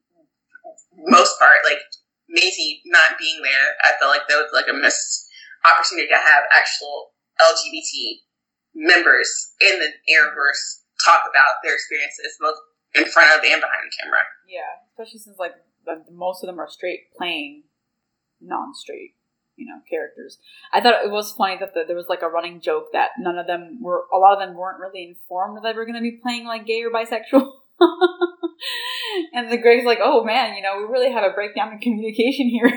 Speaker 1: most part, like Maisie not being there, I felt like that was like a missed opportunity to have actual L G B T members in the Arrowverse talk about their experiences both in front of and behind the camera.
Speaker 2: Yeah, especially since like the, most of them are straight playing non-straight, you know, characters. I thought it was funny that the, there was like a running joke that none of them were, a lot of them weren't really informed that they were going to be playing like gay or bisexual. And the Greg's like, oh man, you know, we really have a breakdown in communication here.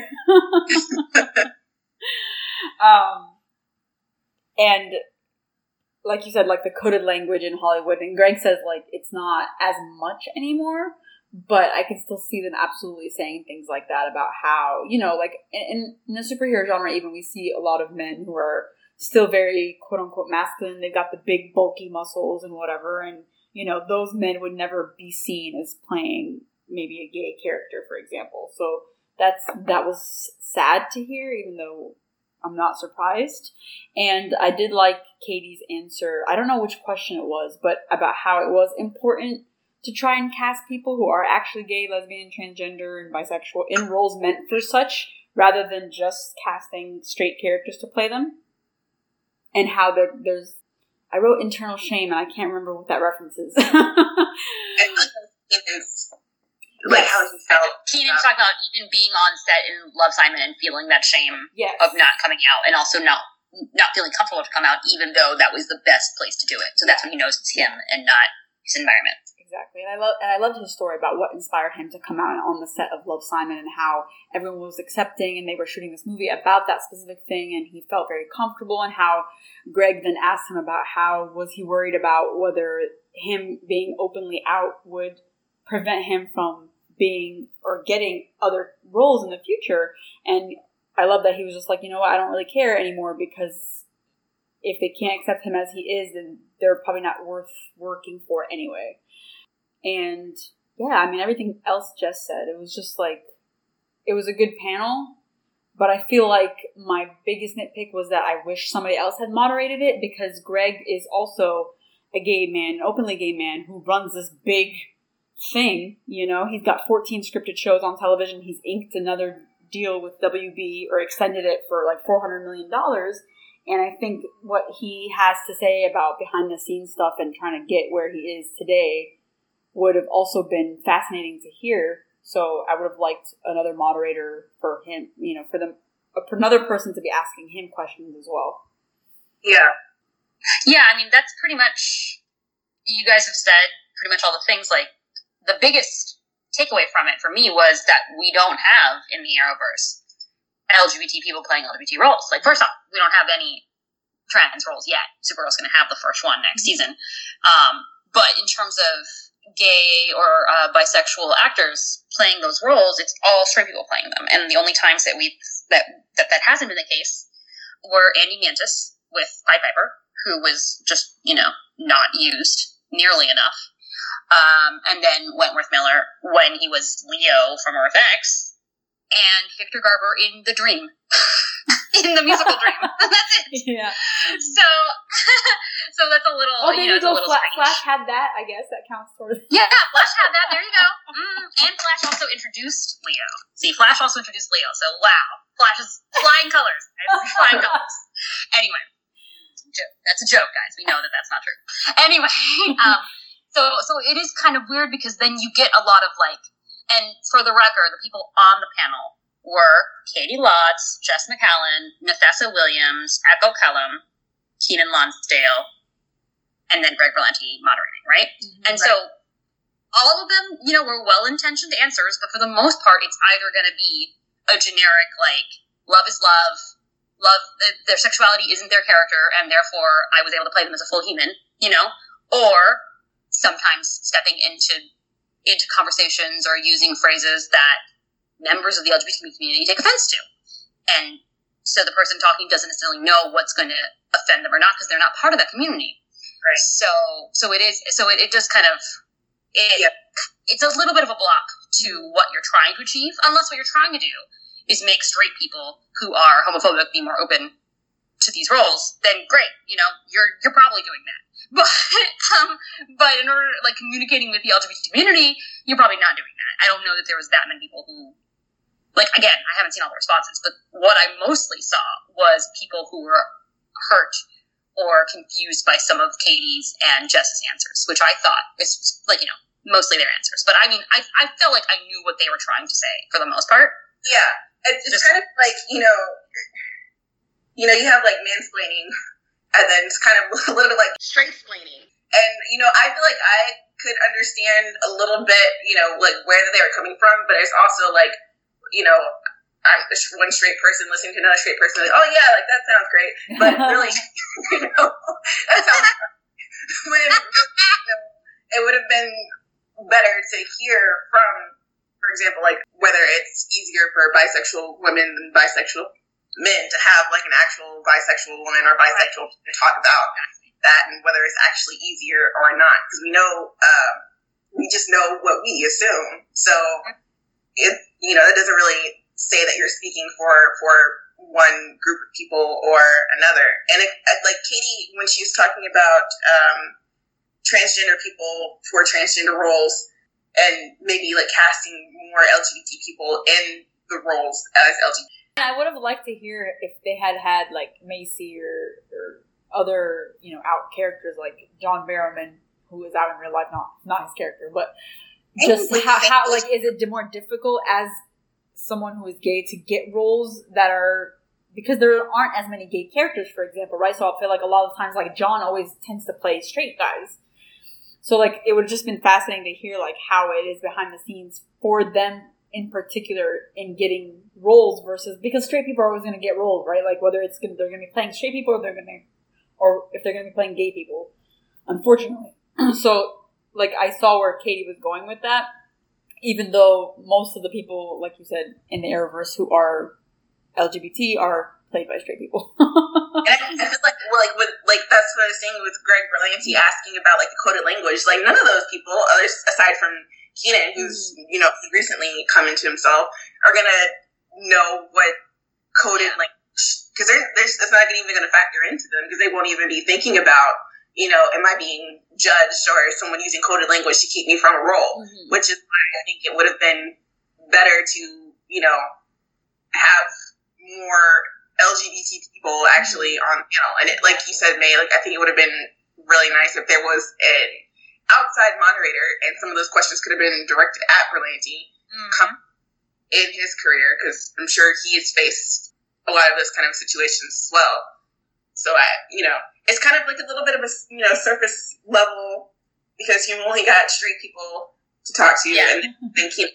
Speaker 2: um, and like you said, like the coded language in Hollywood, and Greg says like it's not as much anymore, but I can still see them absolutely saying things like that about how, you know, like in, in the superhero genre even, we see a lot of men who are still very quote-unquote masculine. They've got the big bulky muscles and whatever, and you know, those men would never be seen as playing maybe a gay character, for example. So that's that was sad to hear, even though I'm not surprised. And I did like Katie's answer. I don't know which question it was, but about how it was important to try and cast people who are actually gay, lesbian, transgender, and bisexual in roles meant for such, rather than just casting straight characters to play them. And how there, there's, I wrote internal shame, and I can't remember what that reference is.
Speaker 1: Like how he felt.
Speaker 3: Kenan uh, talked about even being on set in Love, Simon and feeling that shame
Speaker 2: yes.
Speaker 3: of not coming out, and also not not feeling comfortable to come out, even though that was the best place to do it. So that's when he knows it's him and not his environment.
Speaker 2: Exactly, and I love and I loved his story about what inspired him to come out on the set of Love, Simon, and how everyone was accepting, and they were shooting this movie about that specific thing, and he felt very comfortable. And how Greg then asked him about how was he worried about whether him being openly out would prevent him from being or getting other roles in the future. And I love that he was just like, you know what, I don't really care anymore, because if they can't accept him as he is, then they're probably not worth working for anyway. And yeah, I mean, everything else Jess said, it was just like, it was a good panel, but I feel like my biggest nitpick was that I wish somebody else had moderated it, because Greg is also a gay man, an openly gay man, who runs this big thing, you know. He's got fourteen scripted shows on television. He's inked another deal with W B, or extended it for like four hundred million dollars. And I think what he has to say about behind the scenes stuff and trying to get where he is today would have also been fascinating to hear. So I would have liked another moderator for him, you know, for them, for another person to be asking him questions as well.
Speaker 1: Yeah.
Speaker 3: Yeah, I mean, that's pretty much, you guys have said pretty much all the things. Like, the biggest takeaway from it for me was that we don't have in the Arrowverse L G B T people playing L G B T roles. Like, first off, we don't have any trans roles yet. Supergirl's going to have the first one next season. Um, but in terms of gay or uh, bisexual actors playing those roles, it's all straight people playing them. And the only times that we that that, that hasn't been the case were Andy Mantis with Pied Piper, who was just, you know, not used nearly enough. Um, and then Wentworth Miller when he was Leo from Earth X, and Victor Garber in The Dream. In the musical Dream. That's it.
Speaker 2: Yeah.
Speaker 3: So, so that's a little,
Speaker 2: oh,
Speaker 3: you know, it's a little
Speaker 2: Fla-
Speaker 3: strange.
Speaker 2: Flash had that, I guess. That counts towards.
Speaker 3: Yeah, Flash had that. There you go. Mm. And Flash also introduced Leo. See, Flash also introduced Leo. So, wow. Flash is flying colors. Flying colors. Anyway. That's a joke, guys. We know that that's not true. Anyway. Um, so, so it is kind of weird because then you get a lot of like, and for the record, the people on the panel were Katie Lotz, Jess McCallan, Nethessa Williams, Echo Kellum, Keenan Lonsdale, and then Greg Berlanti moderating, right? Mm-hmm, and right. So all of them, you know, were well-intentioned answers, but for the most part, it's either going to be a generic, like, love is love, love, their sexuality isn't their character, and therefore I was able to play them as a full human, you know? Or sometimes stepping into into conversations or using phrases that members of the L G B T community take offense to. And so the person talking doesn't necessarily know what's going to offend them or not because they're not part of that community. Right. So, so it is, so it, it just kind of, it, yep. It's a little bit of a block to what you're trying to achieve, unless what you're trying to do is make straight people who are homophobic be more open to these roles, then great, you know, you're, you're probably doing that. But, um, but in order, like, communicating with the L G B T community, you're probably not doing that. I don't know that there was that many people who, like, again, I haven't seen all the responses, but what I mostly saw was people who were hurt or confused by some of Katie's and Jess's answers, which I thought was, like, you know, mostly their answers. But, I mean, I I felt like I knew what they were trying to say, for the most part.
Speaker 1: Yeah. It's, it's Just, kind of like, you know, you know, you have, like, mansplaining, and then it's kind of a little bit like straight-splaining. And, you know, I feel like I could understand a little bit, you know, like, where they were coming from, but it's also, like, you know, I'm one straight person listening to another straight person, like, oh, yeah, like, that sounds great. But really, you know, that sounds when, you know, it would have been better to hear from, for example, like, whether it's easier for bisexual women than bisexual men to have, like, an actual bisexual woman or bisexual to talk about that, and whether it's actually easier or not. Because we know, uh, we just know what we assume. So, it, you know, it doesn't really say that you're speaking for, for one group of people or another. And it, like Katie, when she was talking about um, transgender people for transgender roles and maybe like casting more L G B T people in the roles as L G B T.
Speaker 2: I would have liked to hear if they had had like Macy or, or other, you know, out characters like John Barrowman, who is out in real life, not not his character, but just how, how like is it more difficult as someone who is gay to get roles that are, because there aren't as many gay characters, for example, right? So I feel like a lot of times, like, John always tends to play straight guys. So, like, it would have just been fascinating to hear, like, how it is behind the scenes for them in particular in getting roles versus, because straight people are always going to get roles, right? Like, whether it's gonna, they're going to be playing straight people or they're going to, or if they're going to be playing gay people, unfortunately. So, like, I saw where Katie was going with that. Even though most of the people, like you said, in the Arrowverse who are L G B T are played by straight people.
Speaker 1: And I, I feel like, well, like, with, like, that's what I was saying with Greg Berlanti asking about, like, the coded language. Like, none of those people, others aside from Keenan, who's, mm-hmm. you know, recently come into himself, are going to know what coded yeah. language, because there's, it's not even going to factor into them, because they won't even be thinking about, you know, am I being judged or someone using coded language to keep me from a role? Mm-hmm. Which is why I think it would have been better to, you know, have more L G B T people actually mm-hmm. on the panel. And it, like you said, May, like I think it would have been really nice if there was an outside moderator and some of those questions could have been directed at Berlanti mm-hmm. come in his career, because I'm sure he has faced a lot of those kind of situations as well. So I, you know, it's kind of like a little bit of a, you know, surface level, because you only got straight people to talk to, yeah. and then keep.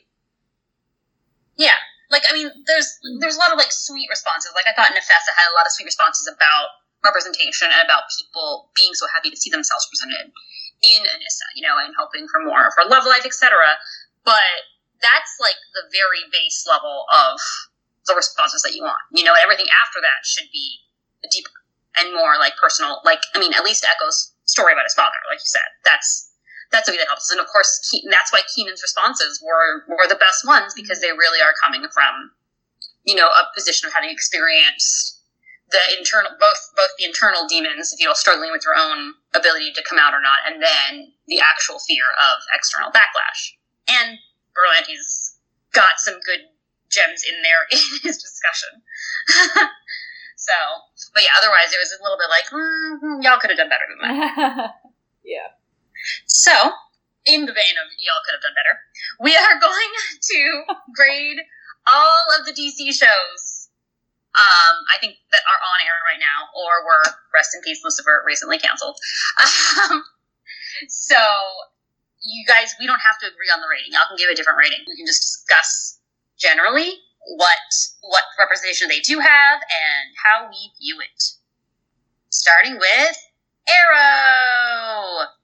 Speaker 3: Yeah, like I mean, there's there's a lot of like sweet responses. Like I thought Nefessa had a lot of sweet responses about representation and about people being so happy to see themselves presented in Anissa, you know, and hoping for more of her love life, et cetera. But that's like the very base level of the responses that you want, you know. And everything after that should be deeper. and more like personal. Like, I mean, at least Echo's story about his father, like you said, that's that's something that helps us. And of course, Ke- that's why Keenan's responses were were the best ones, because they really are coming from, you know, a position of having experienced the internal, both both the internal demons, you know, struggling with your own ability to come out or not, and then the actual fear of external backlash. And Berlanti's got some good gems in there in his discussion. So, but yeah, otherwise it was a little bit like, mm, y'all could have done better than that.
Speaker 2: Yeah.
Speaker 3: So, in the vein of y'all could have done better, we are going to grade all of the D C shows, um, I think, that are on air right now, or were, rest in peace, Lucifer, recently canceled. Um, so, you guys, we don't have to agree on the rating. Y'all can give a different rating. We can just discuss generally what what representation they do have and how we view it. Starting with Arrow.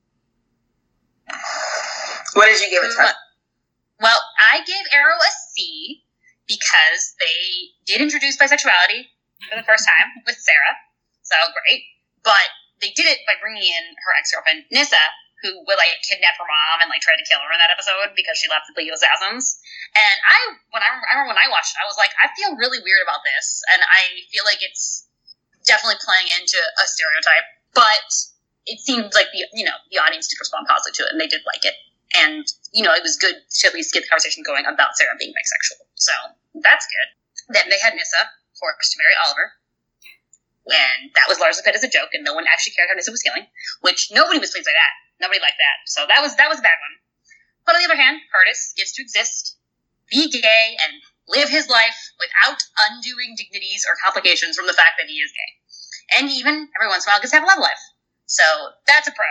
Speaker 1: What did you give it, Tess?
Speaker 3: Well, I gave Arrow a C because they did introduce bisexuality for the first time with Sarah. So great. But they did it by bringing in her ex-girlfriend, Nyssa, who would, like, kidnap her mom and, like, try to kill her in that episode because she left the League of Assassins. And I, when I, I remember when I watched it, I was like, I feel really weird about this. And I feel like it's definitely playing into a stereotype. But it seemed like, the you know, the audience did respond positively to it, and they did like it. And, you know, it was good to at least get the conversation going about Sarah being bisexual. So, that's good. Then they had Nyssa, forced to marry Oliver. And that was largely played as a joke, and no one actually cared how Nyssa was feeling, which nobody was pleased by that. Nobody liked that. So that was that was a bad one. But on the other hand, Curtis gets to exist, be gay, and live his life without undoing dignities or complications from the fact that he is gay. And even, every once in a while, gets to have a love life. So, that's a pro.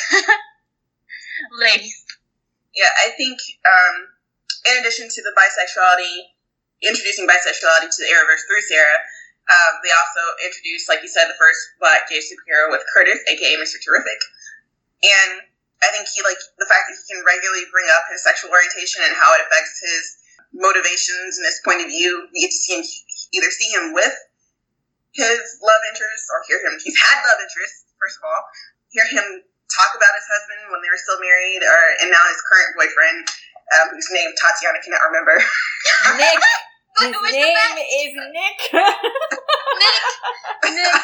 Speaker 3: Ladies.
Speaker 1: Yeah, I think, um, in addition to the bisexuality, introducing bisexuality to the Arrowverse through Sarah, um, they also introduced, like you said, the first black gay superhero with Curtis, aka Mister Terrific. And I think he, like, the fact that he can regularly bring up his sexual orientation and how it affects his motivations and his point of view, we get to see him, either see him with his love interest, or hear him, he's had love interests, first of all, hear him talk about his husband when they were still married, or and now his current boyfriend, um, whose name Tatiana cannot remember.
Speaker 2: Nick. His name is Nick.
Speaker 3: Nick. Nick.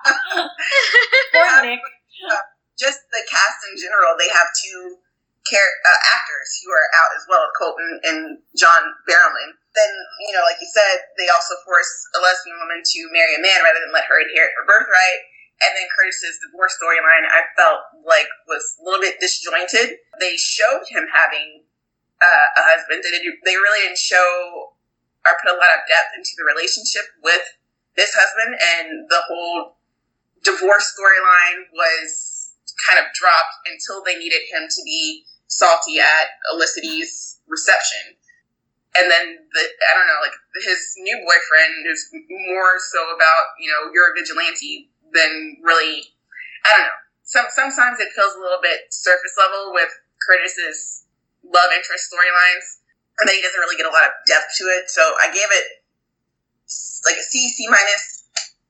Speaker 2: Poor Nick.
Speaker 1: Uh, just the cast in general, they have two char- uh, actors who are out as well, Colton and John Barrowman. Then, you know, like you said, they also force a lesbian woman to marry a man rather than let her inherit her birthright. And then Curtis's divorce storyline, I felt like was a little bit disjointed. They showed him having uh, a husband. They, did, they really didn't show or put a lot of depth into the relationship with this husband, and the whole divorce storyline was kind of dropped until they needed him to be salty at Elicity's reception. And then, the, I don't know, like, his new boyfriend is more so about, you know, you're a vigilante than really, I don't know. Some Sometimes it feels a little bit surface level with Curtis's love interest storylines, and then he doesn't really get a lot of depth to it. So I gave it, like, a C, C minus.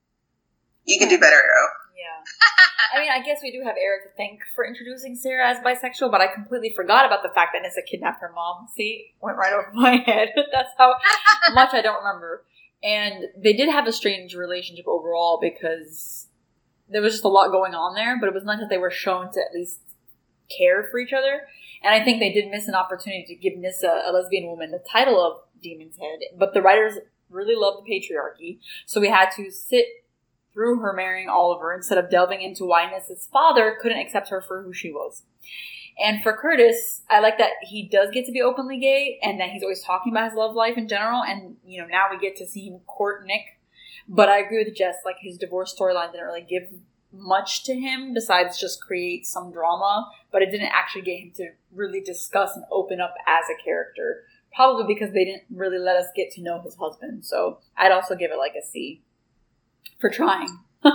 Speaker 1: You can do better, Arrow.
Speaker 2: Yeah. I mean, I guess we do have Eric to thank for introducing Sarah as bisexual, but I completely forgot about the fact that Nyssa kidnapped her mom. See? Went right over my head. That's how much I don't remember. And they did have a strange relationship overall because there was just a lot going on there, but it was nice that they were shown to at least care for each other. And I think they did miss an opportunity to give Nyssa, a lesbian woman, the title of Demon's Head, but the writers really loved the patriarchy, so we had to sit through her marrying Oliver instead of delving into why Nyssa's father couldn't accept her for who she was. And for Curtis, I like that he does get to be openly gay and that he's always talking about his love life in general. And, you know, now we get to see him court Nick. But I agree with Jess, like, his divorce storyline didn't really give much to him besides just create some drama. But it didn't actually get him to really discuss and open up as a character. Probably because they didn't really let us get to know his husband. So I'd also give it like a C. For trying.
Speaker 3: A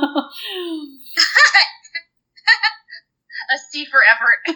Speaker 3: C for effort.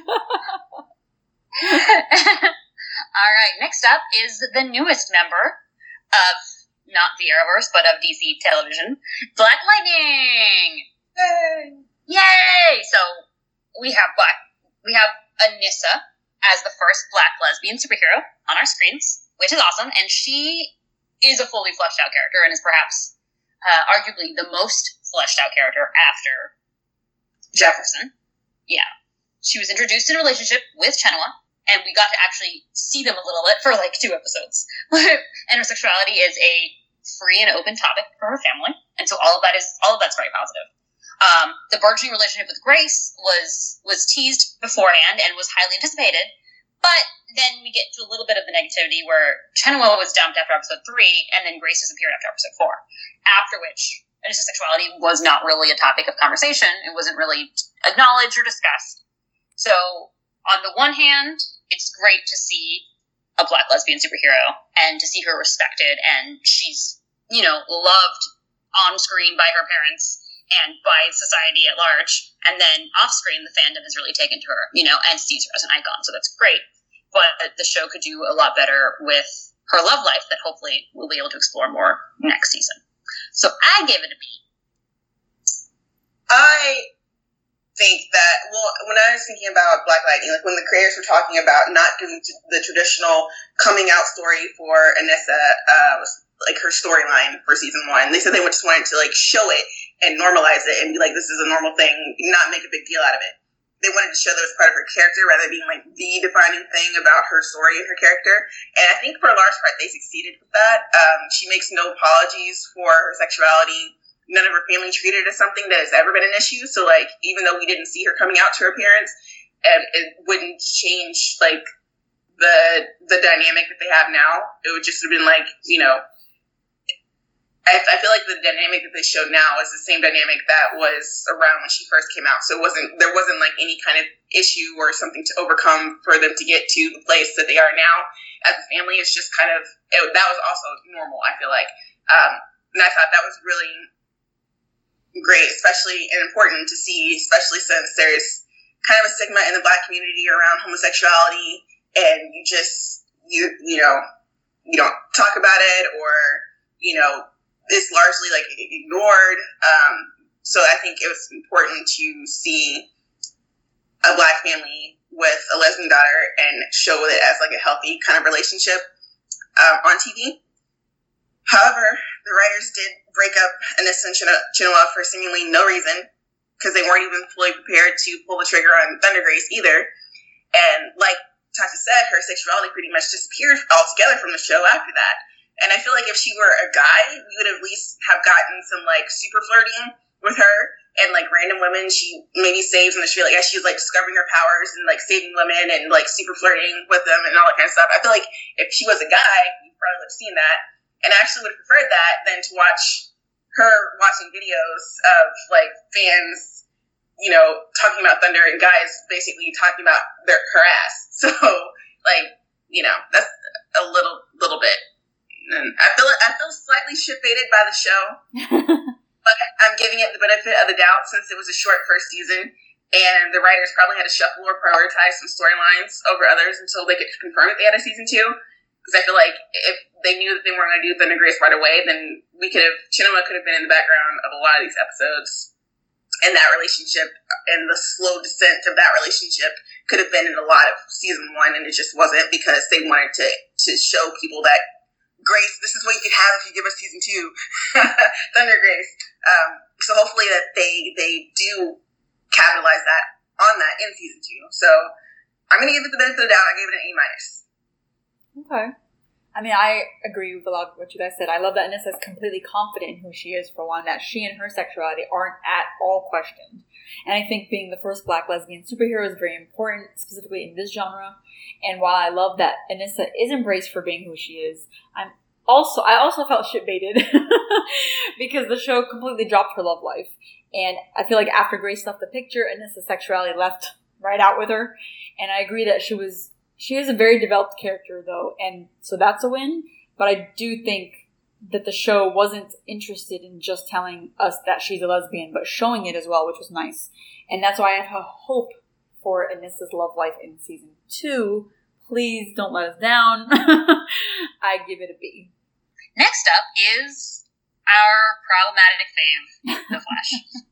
Speaker 3: All right, next up is the newest member of not the Arrowverse, but of D C television, Black Lightning! Yay! Yay! So, we have Black, we have Anissa as the first Black lesbian superhero on our screens, which is awesome, and she is a fully fleshed out character and is perhaps uh, arguably the most fleshed out character after Jefferson. Yeah. She was introduced in a relationship with Chenua, and we got to actually see them a little bit for like two episodes. Intersexuality is a free and open topic for her family, and so all of that is all of that's very positive. Um, the burgeoning relationship with Grace was was teased beforehand and was highly anticipated, but then we get to a little bit of the negativity where Chenua was dumped after episode three, and then Grace disappeared after episode four. After which, intersexuality was not really a topic of conversation. It wasn't really acknowledged or discussed. So, on the one hand, it's great to see a Black lesbian superhero and to see her respected, and she's, you know, loved on screen by her parents and by society at large, and then off screen the fandom has really taken to her, you know, and sees her as an icon, so that's great. But the show could do a lot better with her love life that hopefully we'll be able to explore more next season. So I gave it a B.
Speaker 1: I think that, well, when I was thinking about Black Lightning, like when the creators were talking about not doing the traditional coming out story for Anissa, uh, like her storyline for season one, they said they just wanted to like show it and normalize it and be like, this is a normal thing, not make a big deal out of it. They wanted to show that it was part of her character rather than being like the defining thing about her story and her character. And I think for a large part they succeeded with that. Um, she makes no apologies for her sexuality. None of her family treated it as something that has ever been an issue. So like, even though we didn't see her coming out to her parents, and it wouldn't change like the the dynamic that they have now. It would just have been like, you know, I, I feel like the dynamic that they show now is the same dynamic that was around when she first came out. So it wasn't there wasn't like any kind of issue or something to overcome for them to get to the place that they are now as a family. It's just kind of it, that was also normal. I feel like, um, and I thought that was really great, especially and important to see, especially since there's kind of a stigma in the Black community around homosexuality, and you just you you know you don't talk about it, or you know. It's largely like ignored. Um, so I think it was important to see a Black family with a lesbian daughter and show it as like a healthy kind of relationship um, on T V. However, the writers did break up Anissa and Chenua for seemingly no reason, because they weren't even fully prepared to pull the trigger on Thunder Grace either. And like Tasha said, her sexuality pretty much disappeared altogether from the show after that. And I feel like if she were a guy, we would at least have gotten some, like, super flirting with her. And, like, random women she maybe saves in the show. Like, as she's, like, discovering her powers and, like, saving women and, like, super flirting with them and all that kind of stuff. I feel like if she was a guy, we probably would have seen that. And I actually would have preferred that than to watch her watching videos of, like, fans, you know, talking about Thunder and guys basically talking about their her ass. So, like, you know, that's a little little bit. And I feel I feel slightly shit-baited by the show, but I'm giving it the benefit of the doubt since it was a short first season, and the writers probably had to shuffle or prioritize some storylines over others until they could confirm that they had a season two. Because I feel like if they knew that they weren't going to do Thunder Grace right away, then we could have Chenua could have been in the background of a lot of these episodes, and that relationship and the slow descent of that relationship could have been in a lot of season one, and it just wasn't because they wanted to to show people that. Grace, this is what you could have if you give us season two. Thunder Grace. Um, so hopefully that they they do capitalize that on that in season two. So I'm going to give it the benefit of the doubt. I gave it an A minus.
Speaker 2: Okay. I mean, I agree with a lot of what you guys said. I love that Anissa is completely confident in who she is, for one, that she and her sexuality aren't at all questioned. And I think being the first Black lesbian superhero is very important, specifically in this genre. And while I love that Anissa is embraced for being who she is, I'm also I also felt shit-baited because the show completely dropped her love life. And I feel like after Grace left the picture, Anissa's sexuality left right out with her. And I agree that she was she is a very developed character, though, and so that's a win. But I do think that the show wasn't interested in just telling us that she's a lesbian, but showing it as well, which was nice. And that's why I have a hope for Anissa's love life in season two. Please don't let us down. I give it a B.
Speaker 3: next up is our problematic fave, The Flash.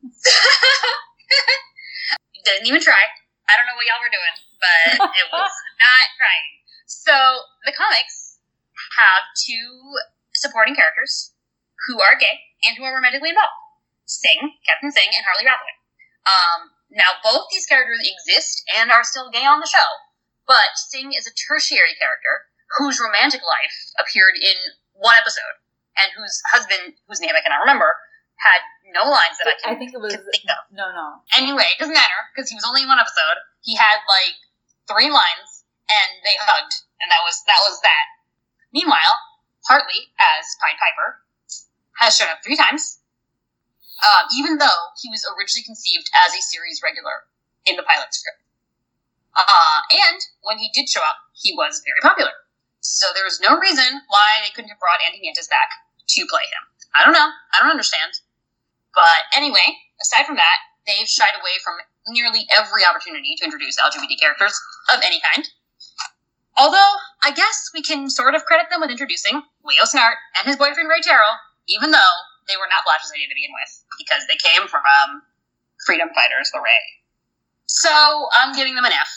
Speaker 3: Didn't even try. I don't know what y'all were doing, but it was not trying. So, the comics have two supporting characters who are gay and who are romantically involved. Singh, Captain Singh, and Harley Rathaway. Um, now, both these characters exist and are still gay on the show, but Singh is a tertiary character whose romantic life appeared in one episode, and whose husband, whose name I cannot remember, had no lines that I can
Speaker 2: I think it was,
Speaker 3: can think of.
Speaker 2: No, no.
Speaker 3: Anyway, it doesn't matter, because he was only in one episode. He had, like, three lines, and they hugged, and that was that. was that. Meanwhile, Hartley, as Pied Piper, has shown up three times, um, even though he was originally conceived as a series regular in the pilot script. Uh, and when he did show up, he was very popular. So there was no reason why they couldn't have brought Andy Mantis back to play him. I don't know. I don't understand. But anyway, aside from that, they've shied away from nearly every opportunity to introduce L G B T characters of any kind. Although, I guess we can sort of credit them with introducing Leo Snart and his boyfriend Ray Terrell, even though they were not Flash's idea to begin with, because they came from freedom fighters, the Ray. So, I'm giving them an F.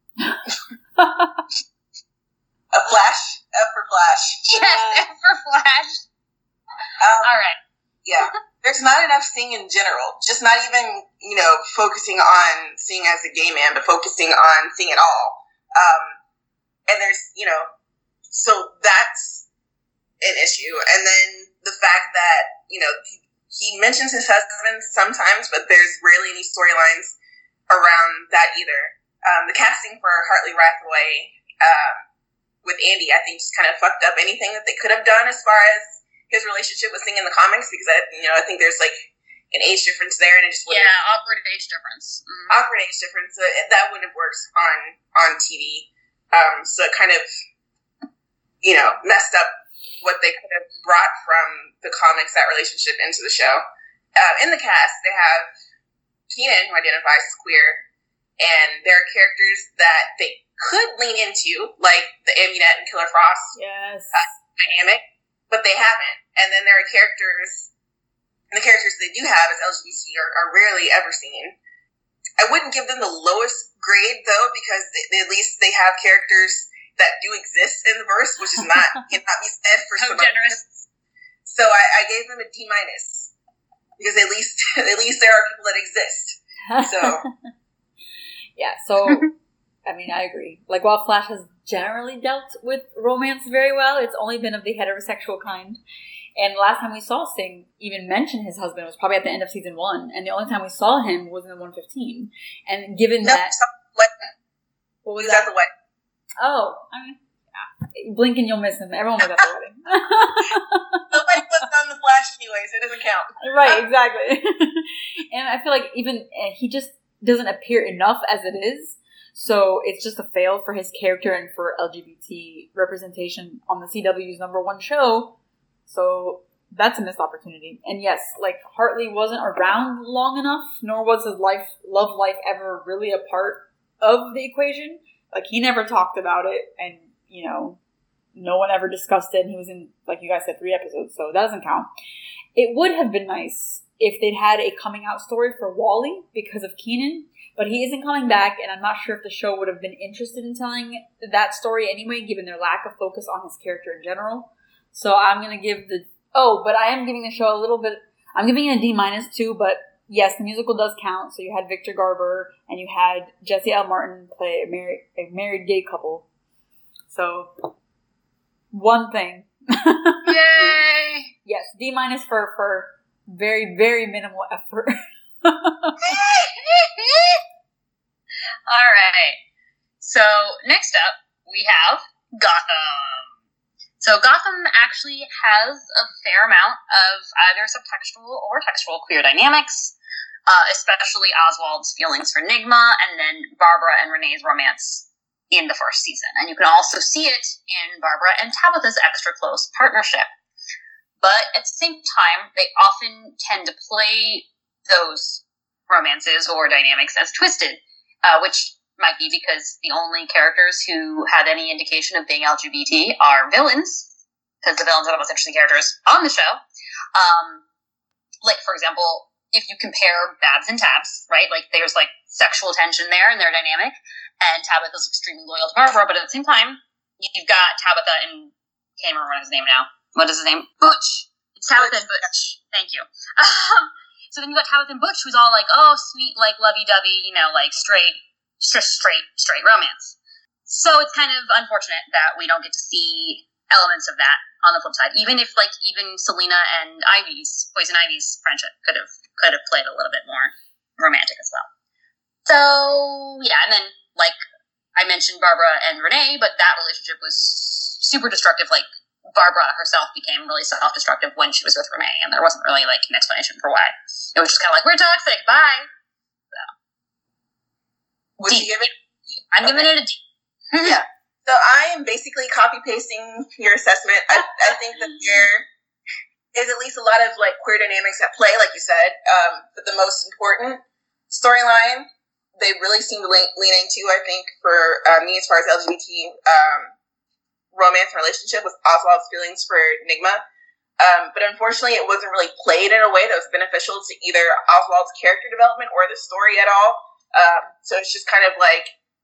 Speaker 1: A Flash? F for Flash.
Speaker 3: Yes, F for Flash.
Speaker 1: Um,
Speaker 3: All right.
Speaker 1: Yeah. There's not enough Singh in general. Just not even, you know, focusing on Singh as a gay man, but focusing on Singh at all. Um, and there's, you know, so that's an issue. And then the fact that, you know, he, he mentions his husband sometimes, but there's rarely any storylines around that either. Um, the casting for Hartley Rathaway uh, with Andy, I think, just kind of fucked up anything that they could have done as far as his relationship with Singh in the comics, because I, you know, I think there's like an age difference there, and it just wouldn't.
Speaker 3: Yeah, awkward age difference. Mm.
Speaker 1: Awkward age difference. So that wouldn't have worked on on T V. Um, so it kind of, you know, messed up what they could have brought from the comics, that relationship, into the show. Uh, in the cast, they have Keenan, who identifies as queer, and there are characters that they could lean into, like the Amunet and Killer Frost
Speaker 2: Yes.
Speaker 1: uh, dynamic, but they haven't. And then there are characters, and the characters they do have as L G B T are, are rarely ever seen. I wouldn't give them the lowest grade, though, because they, at least they have characters that do exist in the verse, which is not cannot be said for
Speaker 3: So
Speaker 1: some
Speaker 3: generous.
Speaker 1: others. So I, I gave them a D minus, because at least at least there are people that exist. So
Speaker 2: yeah, so I mean, I agree. Like, while Flash has generally dealt with romance very well, it's only been of the heterosexual kind. And the last time we saw Singh even mention his husband was probably at the end of season one, and the only time we saw him was in the one fifteen. And given
Speaker 1: no,
Speaker 2: that,
Speaker 1: what,
Speaker 2: what was
Speaker 1: he was
Speaker 2: that?
Speaker 1: at the wedding.
Speaker 2: Oh, I mean, yeah. Blink and you'll miss him. Everyone was at the wedding.
Speaker 1: Nobody was on the Flash anyway, so it doesn't count.
Speaker 2: Right, exactly. And I feel like even uh, he just doesn't appear enough as it is. So it's just a fail for his character and for L G B T representation on the C W's number one show. So that's a missed opportunity. And yes, like, Hartley wasn't around long enough, nor was his life, love life ever really a part of the equation. Like, he never talked about it, and, you know, no one ever discussed it, and he was in, like you guys said, three episodes, so that doesn't count. It would have been nice if they'd had a coming out story for Wally because of Keenan, but he isn't coming back, and I'm not sure if the show would have been interested in telling that story anyway, given their lack of focus on his character in general. So I'm going to give the... Oh, but I am giving the show a little bit... I'm giving it a D minus too, but yes, the musical does count. So you had Victor Garber, and you had Jesse L. Martin play a married, a married gay couple. So, one thing.
Speaker 3: Yay!
Speaker 2: Yes, D minus for, for very, very minimal effort.
Speaker 3: All right. So, next up, we have Gotham. So Gotham actually has a fair amount of either subtextual or textual queer dynamics, uh, especially Oswald's feelings for Nigma, and then Barbara and Renee's romance in the first season. And you can also see it in Barbara and Tabitha's extra close partnership. But at the same time, they often tend to play those romances or dynamics as twisted, uh, which might be because the only characters who had any indication of being L G B T are villains, because the villains are the most interesting characters on the show. Um, like, for example, if you compare Babs and Tabs, right? Like, there's, like, sexual tension there in their dynamic, and Tabitha's extremely loyal to Barbara, but at the same time, you've got Tabitha and, can't remember what his name now. What is his name? Butch. It's Tabitha and Butch. Thank you. Um, so then you got Tabitha and Butch, who's all like, oh, sweet, like, lovey-dovey, you know, like, straight, just straight, straight romance. So it's kind of unfortunate that we don't get to see elements of that on the flip side. Even if, like, even Selena and Ivy's, Poison Ivy's friendship could have could have played a little bit more romantic as well. So, yeah, and then, like, I mentioned Barbara and Renee, but that relationship was super destructive. Like, Barbara herself became really self-destructive when she was with Renee, and there wasn't really, like, an explanation for why. It was just kind of like, we're toxic, bye! So.
Speaker 1: Would you give it?
Speaker 3: I'm okay. Giving it a D.
Speaker 1: Yeah. So I am basically copy-pasting your assessment. I, I think that there is at least a lot of, like, queer dynamics at play, like you said. Um, but the most important storyline they really seem to lean, lean into, I think, for uh, me as far as L G B T um, romance and relationship was Oswald's feelings for Nigma. Um, but unfortunately, it wasn't really played in a way that was beneficial to either Oswald's character development or the story at all. Um, so it's just kind of like,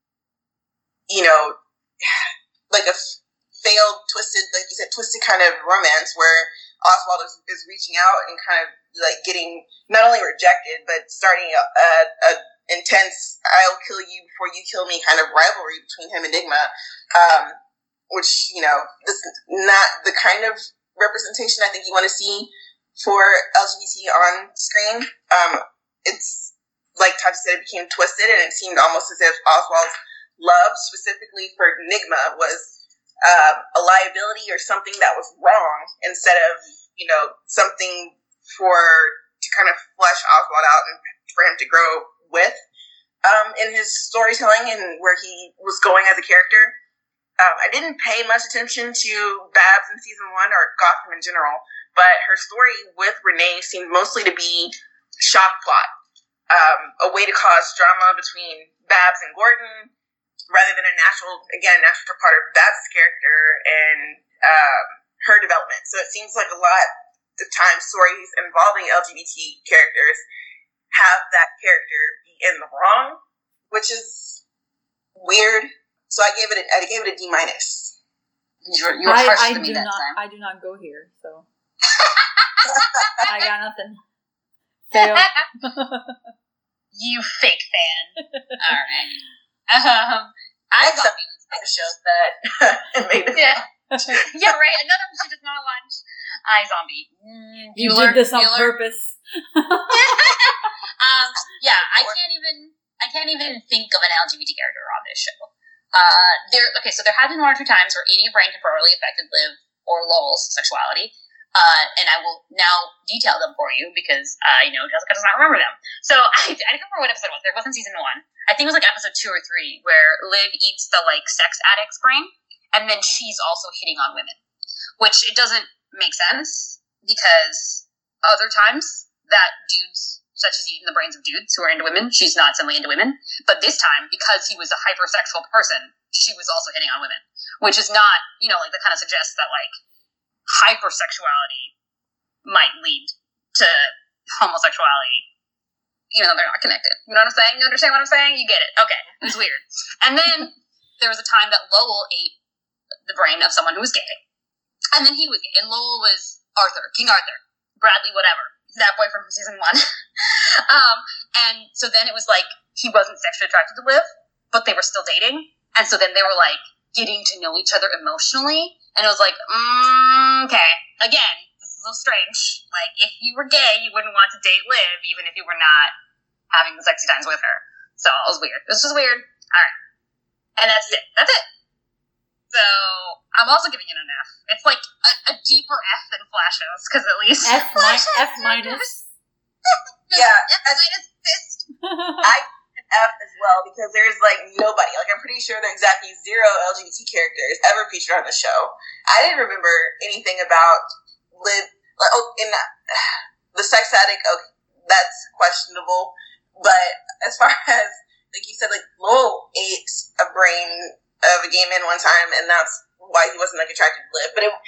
Speaker 1: you know, like a failed, twisted, like you said, twisted kind of romance where Oswald is, is reaching out and kind of like getting not only rejected, but starting a, a, a intense I'll kill you before you kill me kind of rivalry between him and Nigma, um, which, you know, this is not the kind of representation I think you want to see for L G B T on screen. Um, it's, like Todd said, it became twisted, and it seemed almost as if Oswald's love, specifically for Nigma, was uh, a liability or something that was wrong, instead of, you know, something for to kind of flesh Oswald out and for him to grow with um, in his storytelling and where he was going as a character. Um, I didn't pay much attention to Babs in season one or Gotham in general, but her story with Renee seemed mostly to be shock plot, um, a way to cause drama between Babs and Gordon, rather than a natural, again, natural part of Babs' character and um, her development. So it seems like a lot of times stories involving L G B T characters have that character be in the wrong, which is weird. So I gave it a, I gave it a D minus.
Speaker 3: You were, you were harsh
Speaker 2: I, I
Speaker 3: to me
Speaker 2: do
Speaker 3: that
Speaker 2: not,
Speaker 3: time.
Speaker 2: I do not go here, so I got nothing. Fail.
Speaker 3: You fake fan. All right. Um, I thought
Speaker 1: it shows that it made it.
Speaker 3: Yeah. Yeah, right. Another one she does not watch. I Zombie. Mm,
Speaker 2: you
Speaker 3: Bueller,
Speaker 2: did this on
Speaker 3: Bueller.
Speaker 2: purpose.
Speaker 3: um, yeah, I can't even. I can't even think of an L G B T character on this show. Uh, there. Okay, so there have been one or two times where eating a brain temporarily affected Liv or Lowell's sexuality. Uh, and I will now detail them for you because I know Jessica does not remember them. So I, I don't remember what episode it was. There wasn't season one. I think it was like episode two or three where Liv eats the like sex addict's brain, and then she's also hitting on women, which it doesn't make sense because other times that dudes, such as eating the brains of dudes who are into women, she's not suddenly into women. But this time, because he was a hypersexual person, she was also hitting on women, which is not, you know, like that kind of suggests that like hypersexuality might lead to homosexuality, even though they're not connected. You know what I'm saying? You understand what I'm saying? You get it. Okay. It was weird. And then there was a time that Lowell ate the brain of someone who was gay. And then he was gay. And Lowell was Arthur, King Arthur, Bradley, whatever. That boyfriend from season one. um, and so then it was like he wasn't sexually attracted to Liv, but they were still dating. And so then they were like getting to know each other emotionally. And it was like, mm, okay, again, this is so strange. Like, if you were gay, you wouldn't want to date Liv, even if you were not having the sexy times with her. So it was weird. This was weird. All right. And that's it. That's it. So I'm also giving it an F. It's like a, a deeper F than Flashes, because at least
Speaker 2: F, mi- F minus.
Speaker 1: Yeah,
Speaker 3: F minus fist.
Speaker 1: I F as well, because there's like nobody, like I'm pretty sure there are exactly zero L G B T characters ever featured on the show. I didn't remember anything about Liv, like, oh, in that, the sex addict, okay, that's questionable, but as far as, like you said, like Lowell ate a brain of a gay man one time, and that's why he wasn't like attracted to Liv, but it,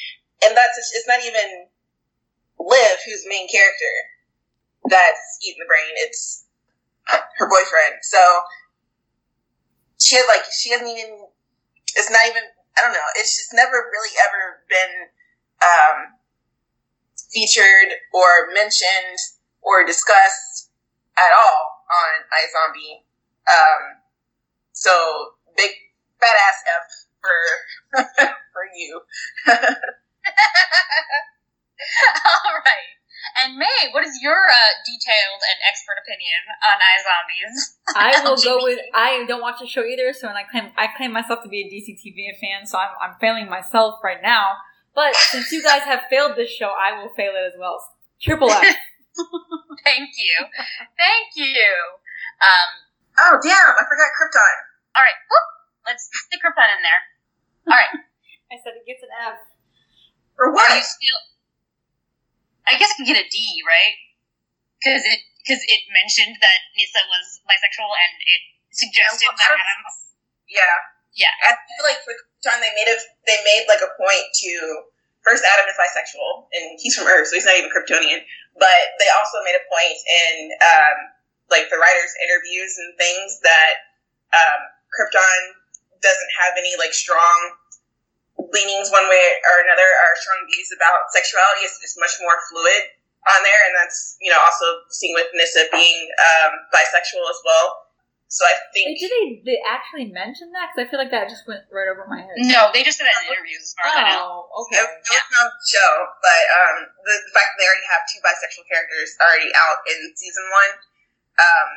Speaker 1: and that's it's not even Liv, who's the main character, that's eating the brain. It's her boyfriend. So she had like she hasn't even. It's not even. I don't know. It's just never really ever been um, featured or mentioned or discussed at all on iZombie. Um, so big fat ass F for for you.
Speaker 3: All right. And May, what is your uh, detailed and expert opinion on iZombies?
Speaker 2: I will go with. I don't watch the show either, so when I claim I claim myself to be a D C T V fan, so I'm I'm failing myself right now. But since you guys have failed this show, I will fail it as well. Triple F.
Speaker 3: Thank you, thank you. Um.
Speaker 1: Oh damn! I forgot Krypton.
Speaker 3: All right, whoop, let's stick Krypton in there. All right.
Speaker 2: I said it gets an F.
Speaker 1: For what?
Speaker 3: Are you still? I guess it can get a D, right? Because it because it mentioned that Nyssa was bisexual and it suggested
Speaker 1: well,
Speaker 3: that Adam.
Speaker 1: Yeah,
Speaker 3: yeah.
Speaker 1: I feel like for Krypton they made it. They made like a point to first Adam is bisexual and he's from Earth, so he's not even Kryptonian. But they also made a point in um, like the writers' interviews and things that um, Krypton doesn't have any like strong leanings one way or another, or strong views about sexuality. Is is much more fluid on there, and that's, you know, also seen with Nyssa being um, bisexual as well. So I think...
Speaker 2: Wait, did they, they actually mention that? Because I feel like that just went right over my head.
Speaker 3: No, they just said that in interviews, as far as I know.
Speaker 2: Oh, okay.
Speaker 1: It, it wasn't on the show, but um, the, the fact that they already have two bisexual characters already out in season one, um,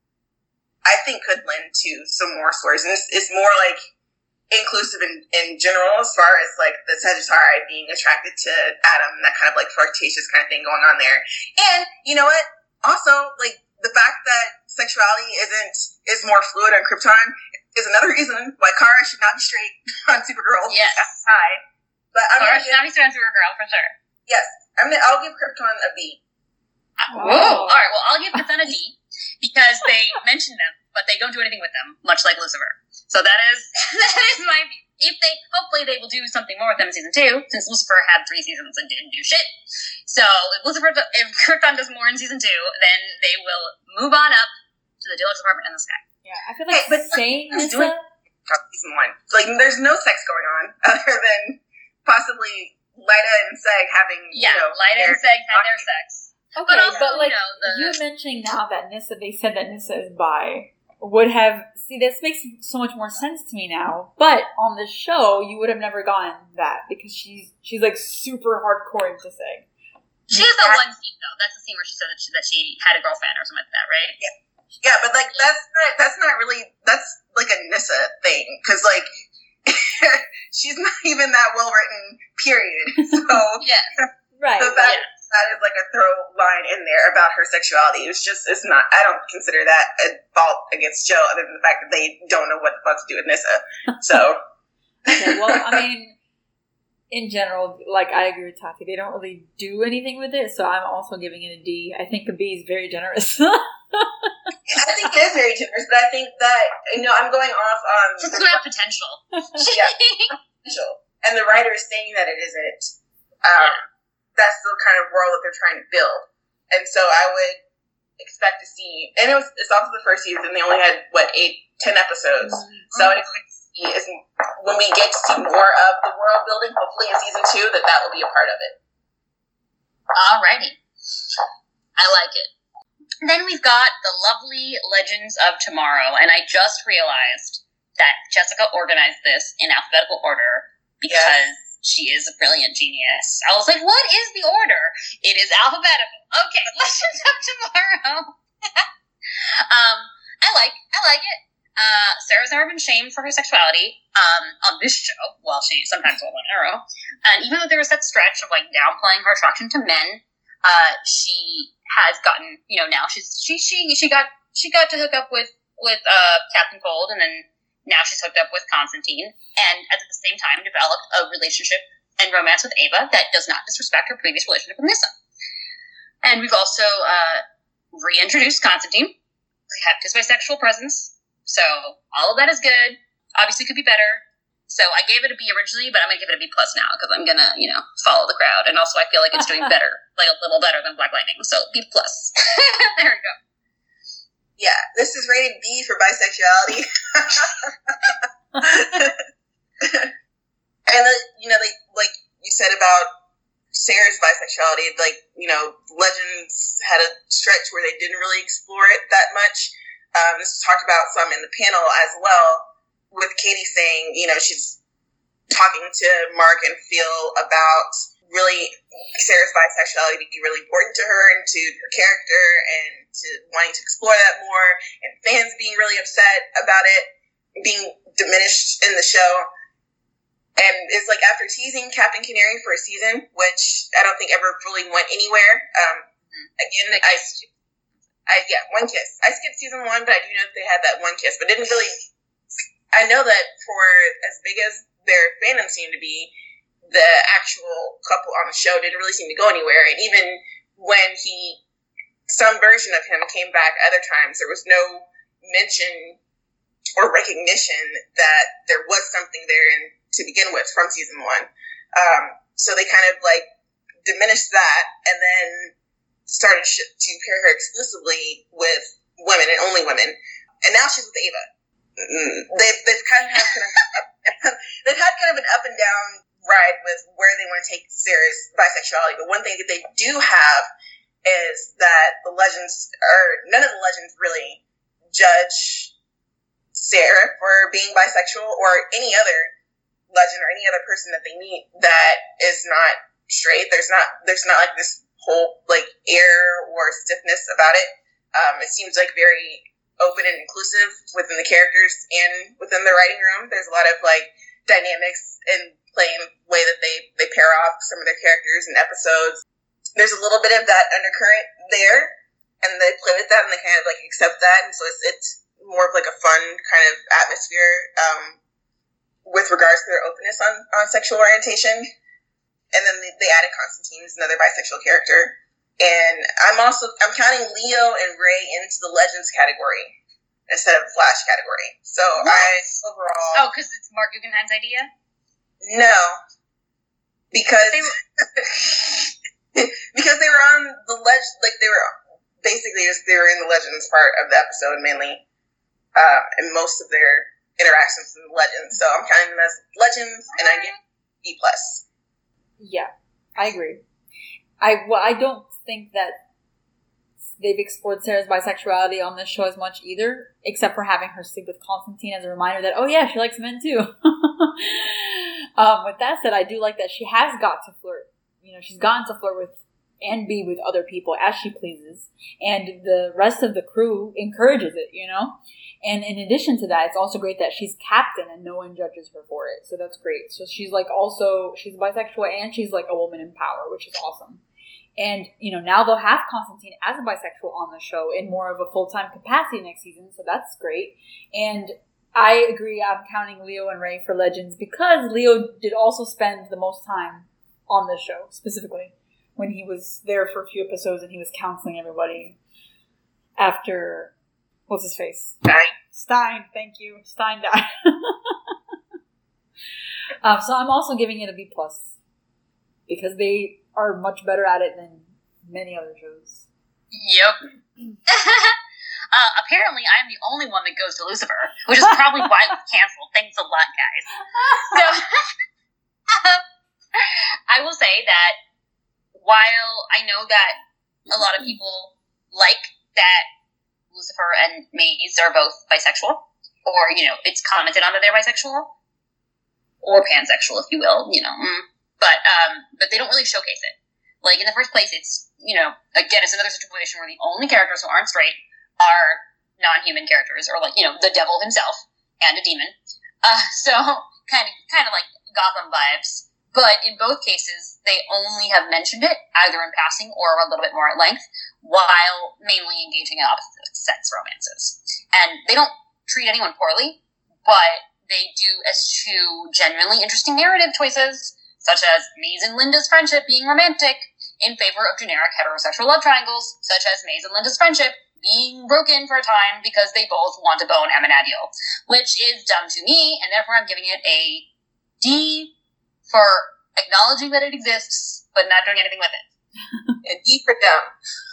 Speaker 1: I think could lend to some more stories. And it's, it's more like inclusive in, in general, as far as like the Sagittari being attracted to Adam, that kind of like flirtatious kind of thing going on there. And you know what? Also, like the fact that sexuality isn't is more fluid on Krypton is another reason why Kara should not be straight on Supergirl.
Speaker 3: Yes,
Speaker 1: but I'm
Speaker 3: Kara should not be straight on Supergirl for sure.
Speaker 1: Yes, I'm gonna. I'll give Krypton a B.
Speaker 3: Whoa! All right, well, I'll give Krypton a D because they mention them, but they don't do anything with them, much like Lucifer. So that is that is my view. If they, hopefully they will do something more with them in season two, since Lucifer had three seasons and didn't do shit. So if Lucifer, if Krypton does more in season two, then they will move on up to the Deluxe Apartment in the sky.
Speaker 2: Yeah, I feel like, but saying Nyssa,
Speaker 1: season one, like there's no sex going on other than possibly Lyta and Seg having,
Speaker 3: yeah,
Speaker 1: you know,
Speaker 3: Lyta and Seg have their sex.
Speaker 2: Okay,
Speaker 3: but also,
Speaker 2: but like
Speaker 3: you know, the,
Speaker 2: you mentioning now that Nyssa, they said that Nyssa is bi, would have, see, this makes so much more sense to me now. But on the show, you would have never gotten that because she's she's like super hardcore into Seg.
Speaker 3: She has that one scene though. That's the scene where she said that she, that she had a girlfriend or something like that, right?
Speaker 1: Yeah, yeah, but like that's not that's not really that's like a Nyssa thing because like she's not even that well written. Period. So
Speaker 3: yes,
Speaker 2: right.
Speaker 1: So that,
Speaker 3: yes.
Speaker 1: that is like a throw line in there about her sexuality. It's just, it's not, I don't consider that a fault against Joe other than the fact that they don't know what the fuck to do with Nyssa. So.
Speaker 2: Okay, well, I mean, in general, like, I agree with Tati. They don't really do anything with it, so I'm also giving it a D. I think a B is very generous.
Speaker 1: I think it is very generous, but I think that, you know, I'm going off on...
Speaker 3: It's going to have potential.
Speaker 1: Yeah, potential. And the writer is saying that it isn't. Um, yeah. That's the kind of world that they're trying to build. And so I would expect to see, and it was, it's also the first season, they only had, what, eight, ten episodes. Mm-hmm. So I would expect to see, is when we get to see more of the world building, hopefully in season two, that that will be a part of it.
Speaker 3: Alrighty. I like it. Then we've got the lovely Legends of Tomorrow, and I just realized that Jessica organized this in alphabetical order because yes. She is a brilliant genius. I was like, what is the order? It is alphabetical. Okay, Legends of Tomorrow. um, I like, I like it. Uh, Sarah's never been shamed for her sexuality, um, on this show, while she sometimes will on Arrow. And even though there was that stretch of, like, downplaying her attraction to men, uh, she has gotten, you know, now she's, she, she, she got, she got to hook up with, with, uh, Captain Cold, and then now she's hooked up with Constantine, and at the same time developed a relationship and romance with Ava that does not disrespect her previous relationship with Nyssa. And we've also uh, reintroduced Constantine, kept his bisexual presence, so all of that is good. Obviously could be better, So I gave it a B originally, but I'm going to give it a B plus now because I'm going to, you know, follow the crowd. And also I feel like it's doing better, like a little better than Black Lightning. So B plus. There we go.
Speaker 1: Yeah, this is rated B for bisexuality. And, uh, you know, they, like you said about Sarah's bisexuality, like, you know, Legends had a stretch where they didn't really explore it that much. Um, this was talked about some in the panel as well, with Katie saying, you know, she's talking to Mark and Phil about really Sarah's bisexuality being really important to her and to her character and to wanting to explore that more, and fans being really upset about it being diminished in the show. And it's like after teasing Captain Canary for a season, which I don't think ever really went anywhere. Um, mm-hmm. Again, I, I, yeah, one kiss. I skipped season one, but I do know that they had that one kiss, but didn't really, I know that for as big as their fandom seemed to be, the actual couple on the show didn't really seem to go anywhere. And even when he, some version of him came back other times, there was no mention or recognition that there was something there in, to begin with from season one. Um, so they kind of like diminished that and then started sh- to pair her exclusively with women and only women. And now she's with Ava. They've, they've kind of had kind of up, they've had kind of an up and down ride with where they want to take Sarah's bisexuality. But one thing that they do have is that the Legends, or none of the Legends really judge Sarah for being bisexual, or any other Legend or any other person that they meet that is not straight. There's not there's not like this whole like air or stiffness about it. Um, it seems like very open and inclusive within the characters and within the writing room. There's a lot of like dynamics and playing way that they they pair off some of their characters and episodes. There's a little bit of that undercurrent there, and they play with that and they kind of like accept that, and so it's it's more of like a fun kind of atmosphere. Um, with regards to their openness on, on sexual orientation. And then they, they added Constantine as another bisexual character. And I'm also, I'm counting Leo and Ray into the Legends category instead of Flash category. So what? I, overall...
Speaker 3: Oh, because it's Mark Guggenheim's idea?
Speaker 1: No. Because... They were... because they were on the Legends, like they were, basically just, they were in the Legends part of the episode mainly. Uh, and most of their interactions with Legends, so I'm counting them as Legends, and I get B plus.
Speaker 2: Yeah, I agree. I well, I don't think that they've explored Sarah's bisexuality on this show as much either, except for having her sleep with Constantine as a reminder that, oh yeah, she likes men too. um, with that said, I do like that she has got to flirt. You know, she's gotten to flirt with and be with other people as she pleases, and the rest of the crew encourages it, you know? And in addition to that, it's also great that she's captain and no one judges her for it. So that's great. So she's like also, she's bisexual and she's like a woman in power, which is awesome. And, you know, now they'll have Constantine as a bisexual on the show in more of a full-time capacity next season. So that's great. And I agree, I'm counting Leo and Ray for Legends because Leo did also spend the most time on the show, specifically when he was there for a few episodes and he was counseling everybody after... What's his face?
Speaker 1: Stein.
Speaker 2: Stein, thank you. Stein died. um, so I'm also giving it a B plus because they are much better at it than many other shows.
Speaker 3: Yep. uh, apparently, I'm the only one that goes to Lucifer, which is probably why we canceled. Thanks a lot, guys. So, I will say that while I know that a lot of people like that Lucifer and Maze are both bisexual, or, you know, it's commented on that they're bisexual, or pansexual, if you will, you know, but, um, but they don't really showcase it. Like, in the first place, it's, you know, again, it's another situation where the only characters who aren't straight are non-human characters, or, like, you know, the devil himself, and a demon. Uh, so, kind of, kind of like Gotham vibes. But in both cases, they only have mentioned it, either in passing or a little bit more at length, while mainly engaging in opposite-sex romances. And they don't treat anyone poorly, but they do eschew genuinely interesting narrative choices, such as Maze and Linda's friendship being romantic, in favor of generic heterosexual love triangles, such as Maze and Linda's friendship being broken for a time because they both want to bone Amenadiel, which is dumb to me, and therefore I'm giving it a D for acknowledging that it exists, but not doing anything with it.
Speaker 1: And E for dumb.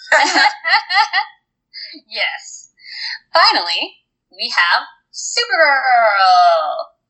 Speaker 3: Yes. Finally, we have Supergirl.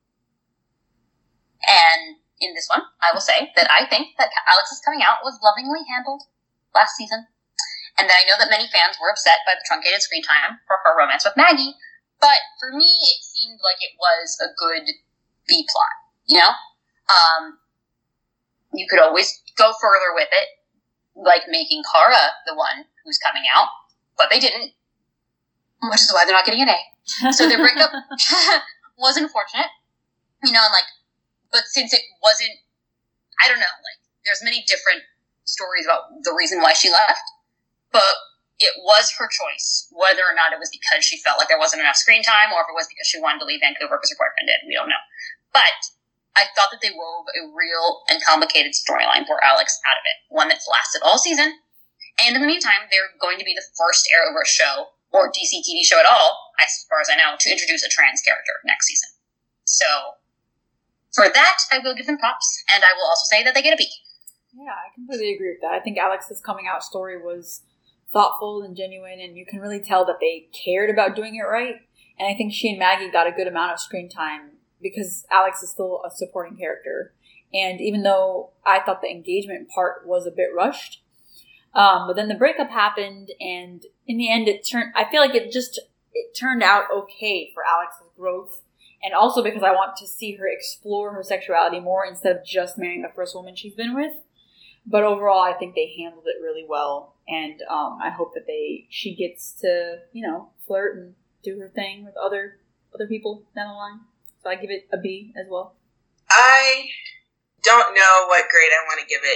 Speaker 3: And in this one, I will say that I think that Alex's coming out was lovingly handled last season. And that I know that many fans were upset by the truncated screen time for her romance with Maggie. But for me, it seemed like it was a good B-plot. You know? Um, you could always go further with it, like making Kara the one who's coming out. But they didn't. Which is why they're not getting an A. So their breakup was unfortunate. You know, and like, but since it wasn't, I don't know, like, there's many different stories about the reason why she left, but it was her choice, whether or not it was because she felt like there wasn't enough screen time, or if it was because she wanted to leave Vancouver because her boyfriend did. We don't know. But I thought that they wove a real and complicated storyline for Alex out of it, one that's lasted all season. And in the meantime, they're going to be the first Arrowverse show, or D C T V show at all, as far as I know, to introduce a trans character next season. So, for that, I will give them props, and I will also say that they get a B.
Speaker 2: Yeah, I completely agree with that. I think Alex's coming out story was thoughtful and genuine, and you can really tell that they cared about doing it right. And I think she and Maggie got a good amount of screen time because Alex is still a supporting character. And even though I thought the engagement part was a bit rushed, um, but then the breakup happened, and in the end, it turned. I feel like it just it turned out okay for Alex's growth, and also because I want to see her explore her sexuality more instead of just marrying the first woman she's been with. But overall, I think they handled it really well, and um, I hope that they she gets to you know flirt and do her thing with other other people down the line. So I give it a B as well.
Speaker 1: I don't know what grade I want to give it.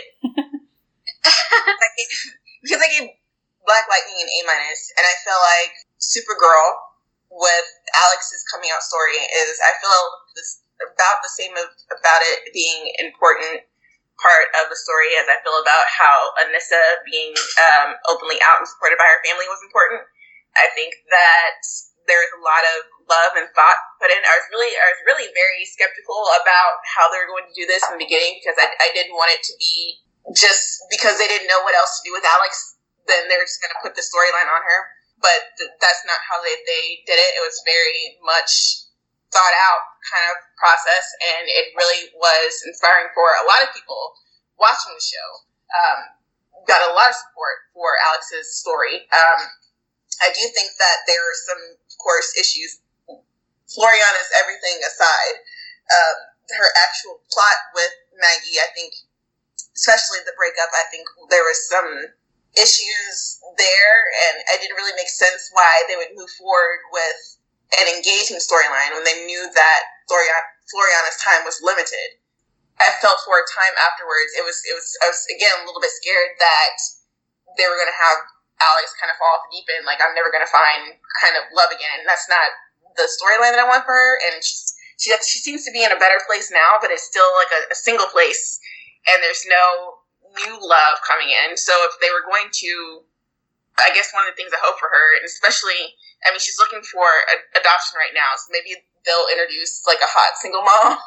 Speaker 1: Because I gave Black Lightning an A minus, and I feel like Supergirl with Alex's coming out story is I feel this about the same of, about it being important part of the story as I feel about how Anissa being um, openly out and supported by her family was important. I think that there's a lot of love and thought put in. I was really, I was really very skeptical about how they were going to do this in the beginning because I, I didn't want it to be just because they didn't know what else to do with Alex, then they're just going to put the storyline on her. But th- that's not how they, they did it. It was very much thought out kind of process, and it really was inspiring for a lot of people watching the show. Um, got a lot of support for Alex's story. Um, I do think that there are some, of course, issues. Floriana's everything aside, um, her actual plot with Maggie, I think, especially the breakup, I think there was some issues there, and it didn't really make sense why they would move forward with an engaging storyline when they knew that Florian, Floriana's time was limited. I felt for a time afterwards, it was, it was, I was again a little bit scared that they were going to have Alex kind of fall off the deep end, like I'm never going to find kind of love again, and that's not the storyline that I want for her. And she's, she she seems to be in a better place now, but it's still like a, a single place, and there's no new love coming in. So if they were going to, I guess one of the things I hope for her, and especially, I mean, she's looking for a, adoption right now, so maybe they'll introduce like a hot single mom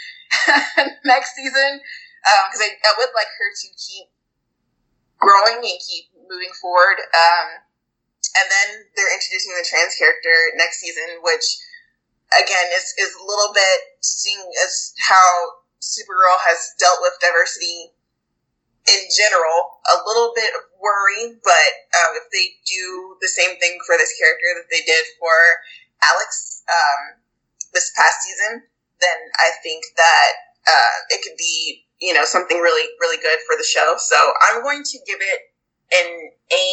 Speaker 1: next season, because um, I, I would like her to keep growing and keep moving forward. Um, and then they're introducing the trans character next season, which again is is a little bit seeing as how Supergirl has dealt with diversity in general, a little bit of worry, but um, if they do the same thing for this character that they did for Alex um, this past season, then I think that uh, it could be, you know, something really, really good for the show. So I'm going to give it an A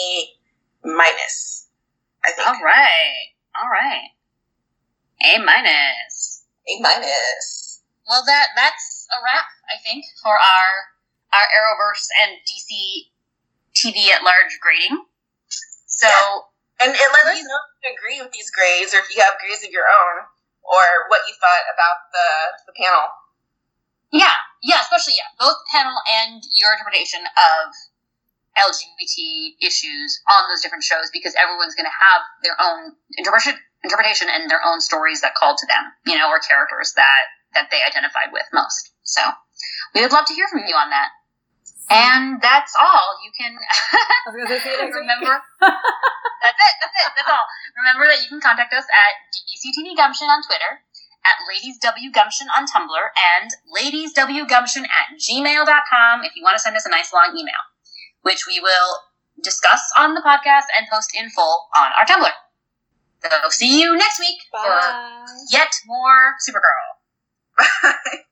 Speaker 1: minus, I think.
Speaker 3: All right. All right. A minus.
Speaker 1: A minus.
Speaker 3: Well, that that's a wrap, I think, for our our Arrowverse and D C T V at large grading. So,
Speaker 1: yeah. and, and let us know if you agree with these grades, or if you have grades of your own, or what you thought about the the panel.
Speaker 3: Yeah, yeah, especially yeah, both the panel and your interpretation of L G B T issues on those different shows, because everyone's going to have their own interpretation, interpretation and their own stories that called to them, you know, or characters that that they identified with most. So we would love to hear from you on that. And that's all. You can
Speaker 2: I was gonna say, see you next
Speaker 3: remember. That's it. That's it. That's all. Remember that you can contact us at D C T V Gumption on Twitter, at Ladies W Gumption on Tumblr, and Ladies W Gumption at gmail dot com if you want to send us a nice long email, which we will discuss on the podcast and post in full on our Tumblr. So see you next week
Speaker 2: Bye.
Speaker 3: for yet more Supergirl.
Speaker 1: Bye.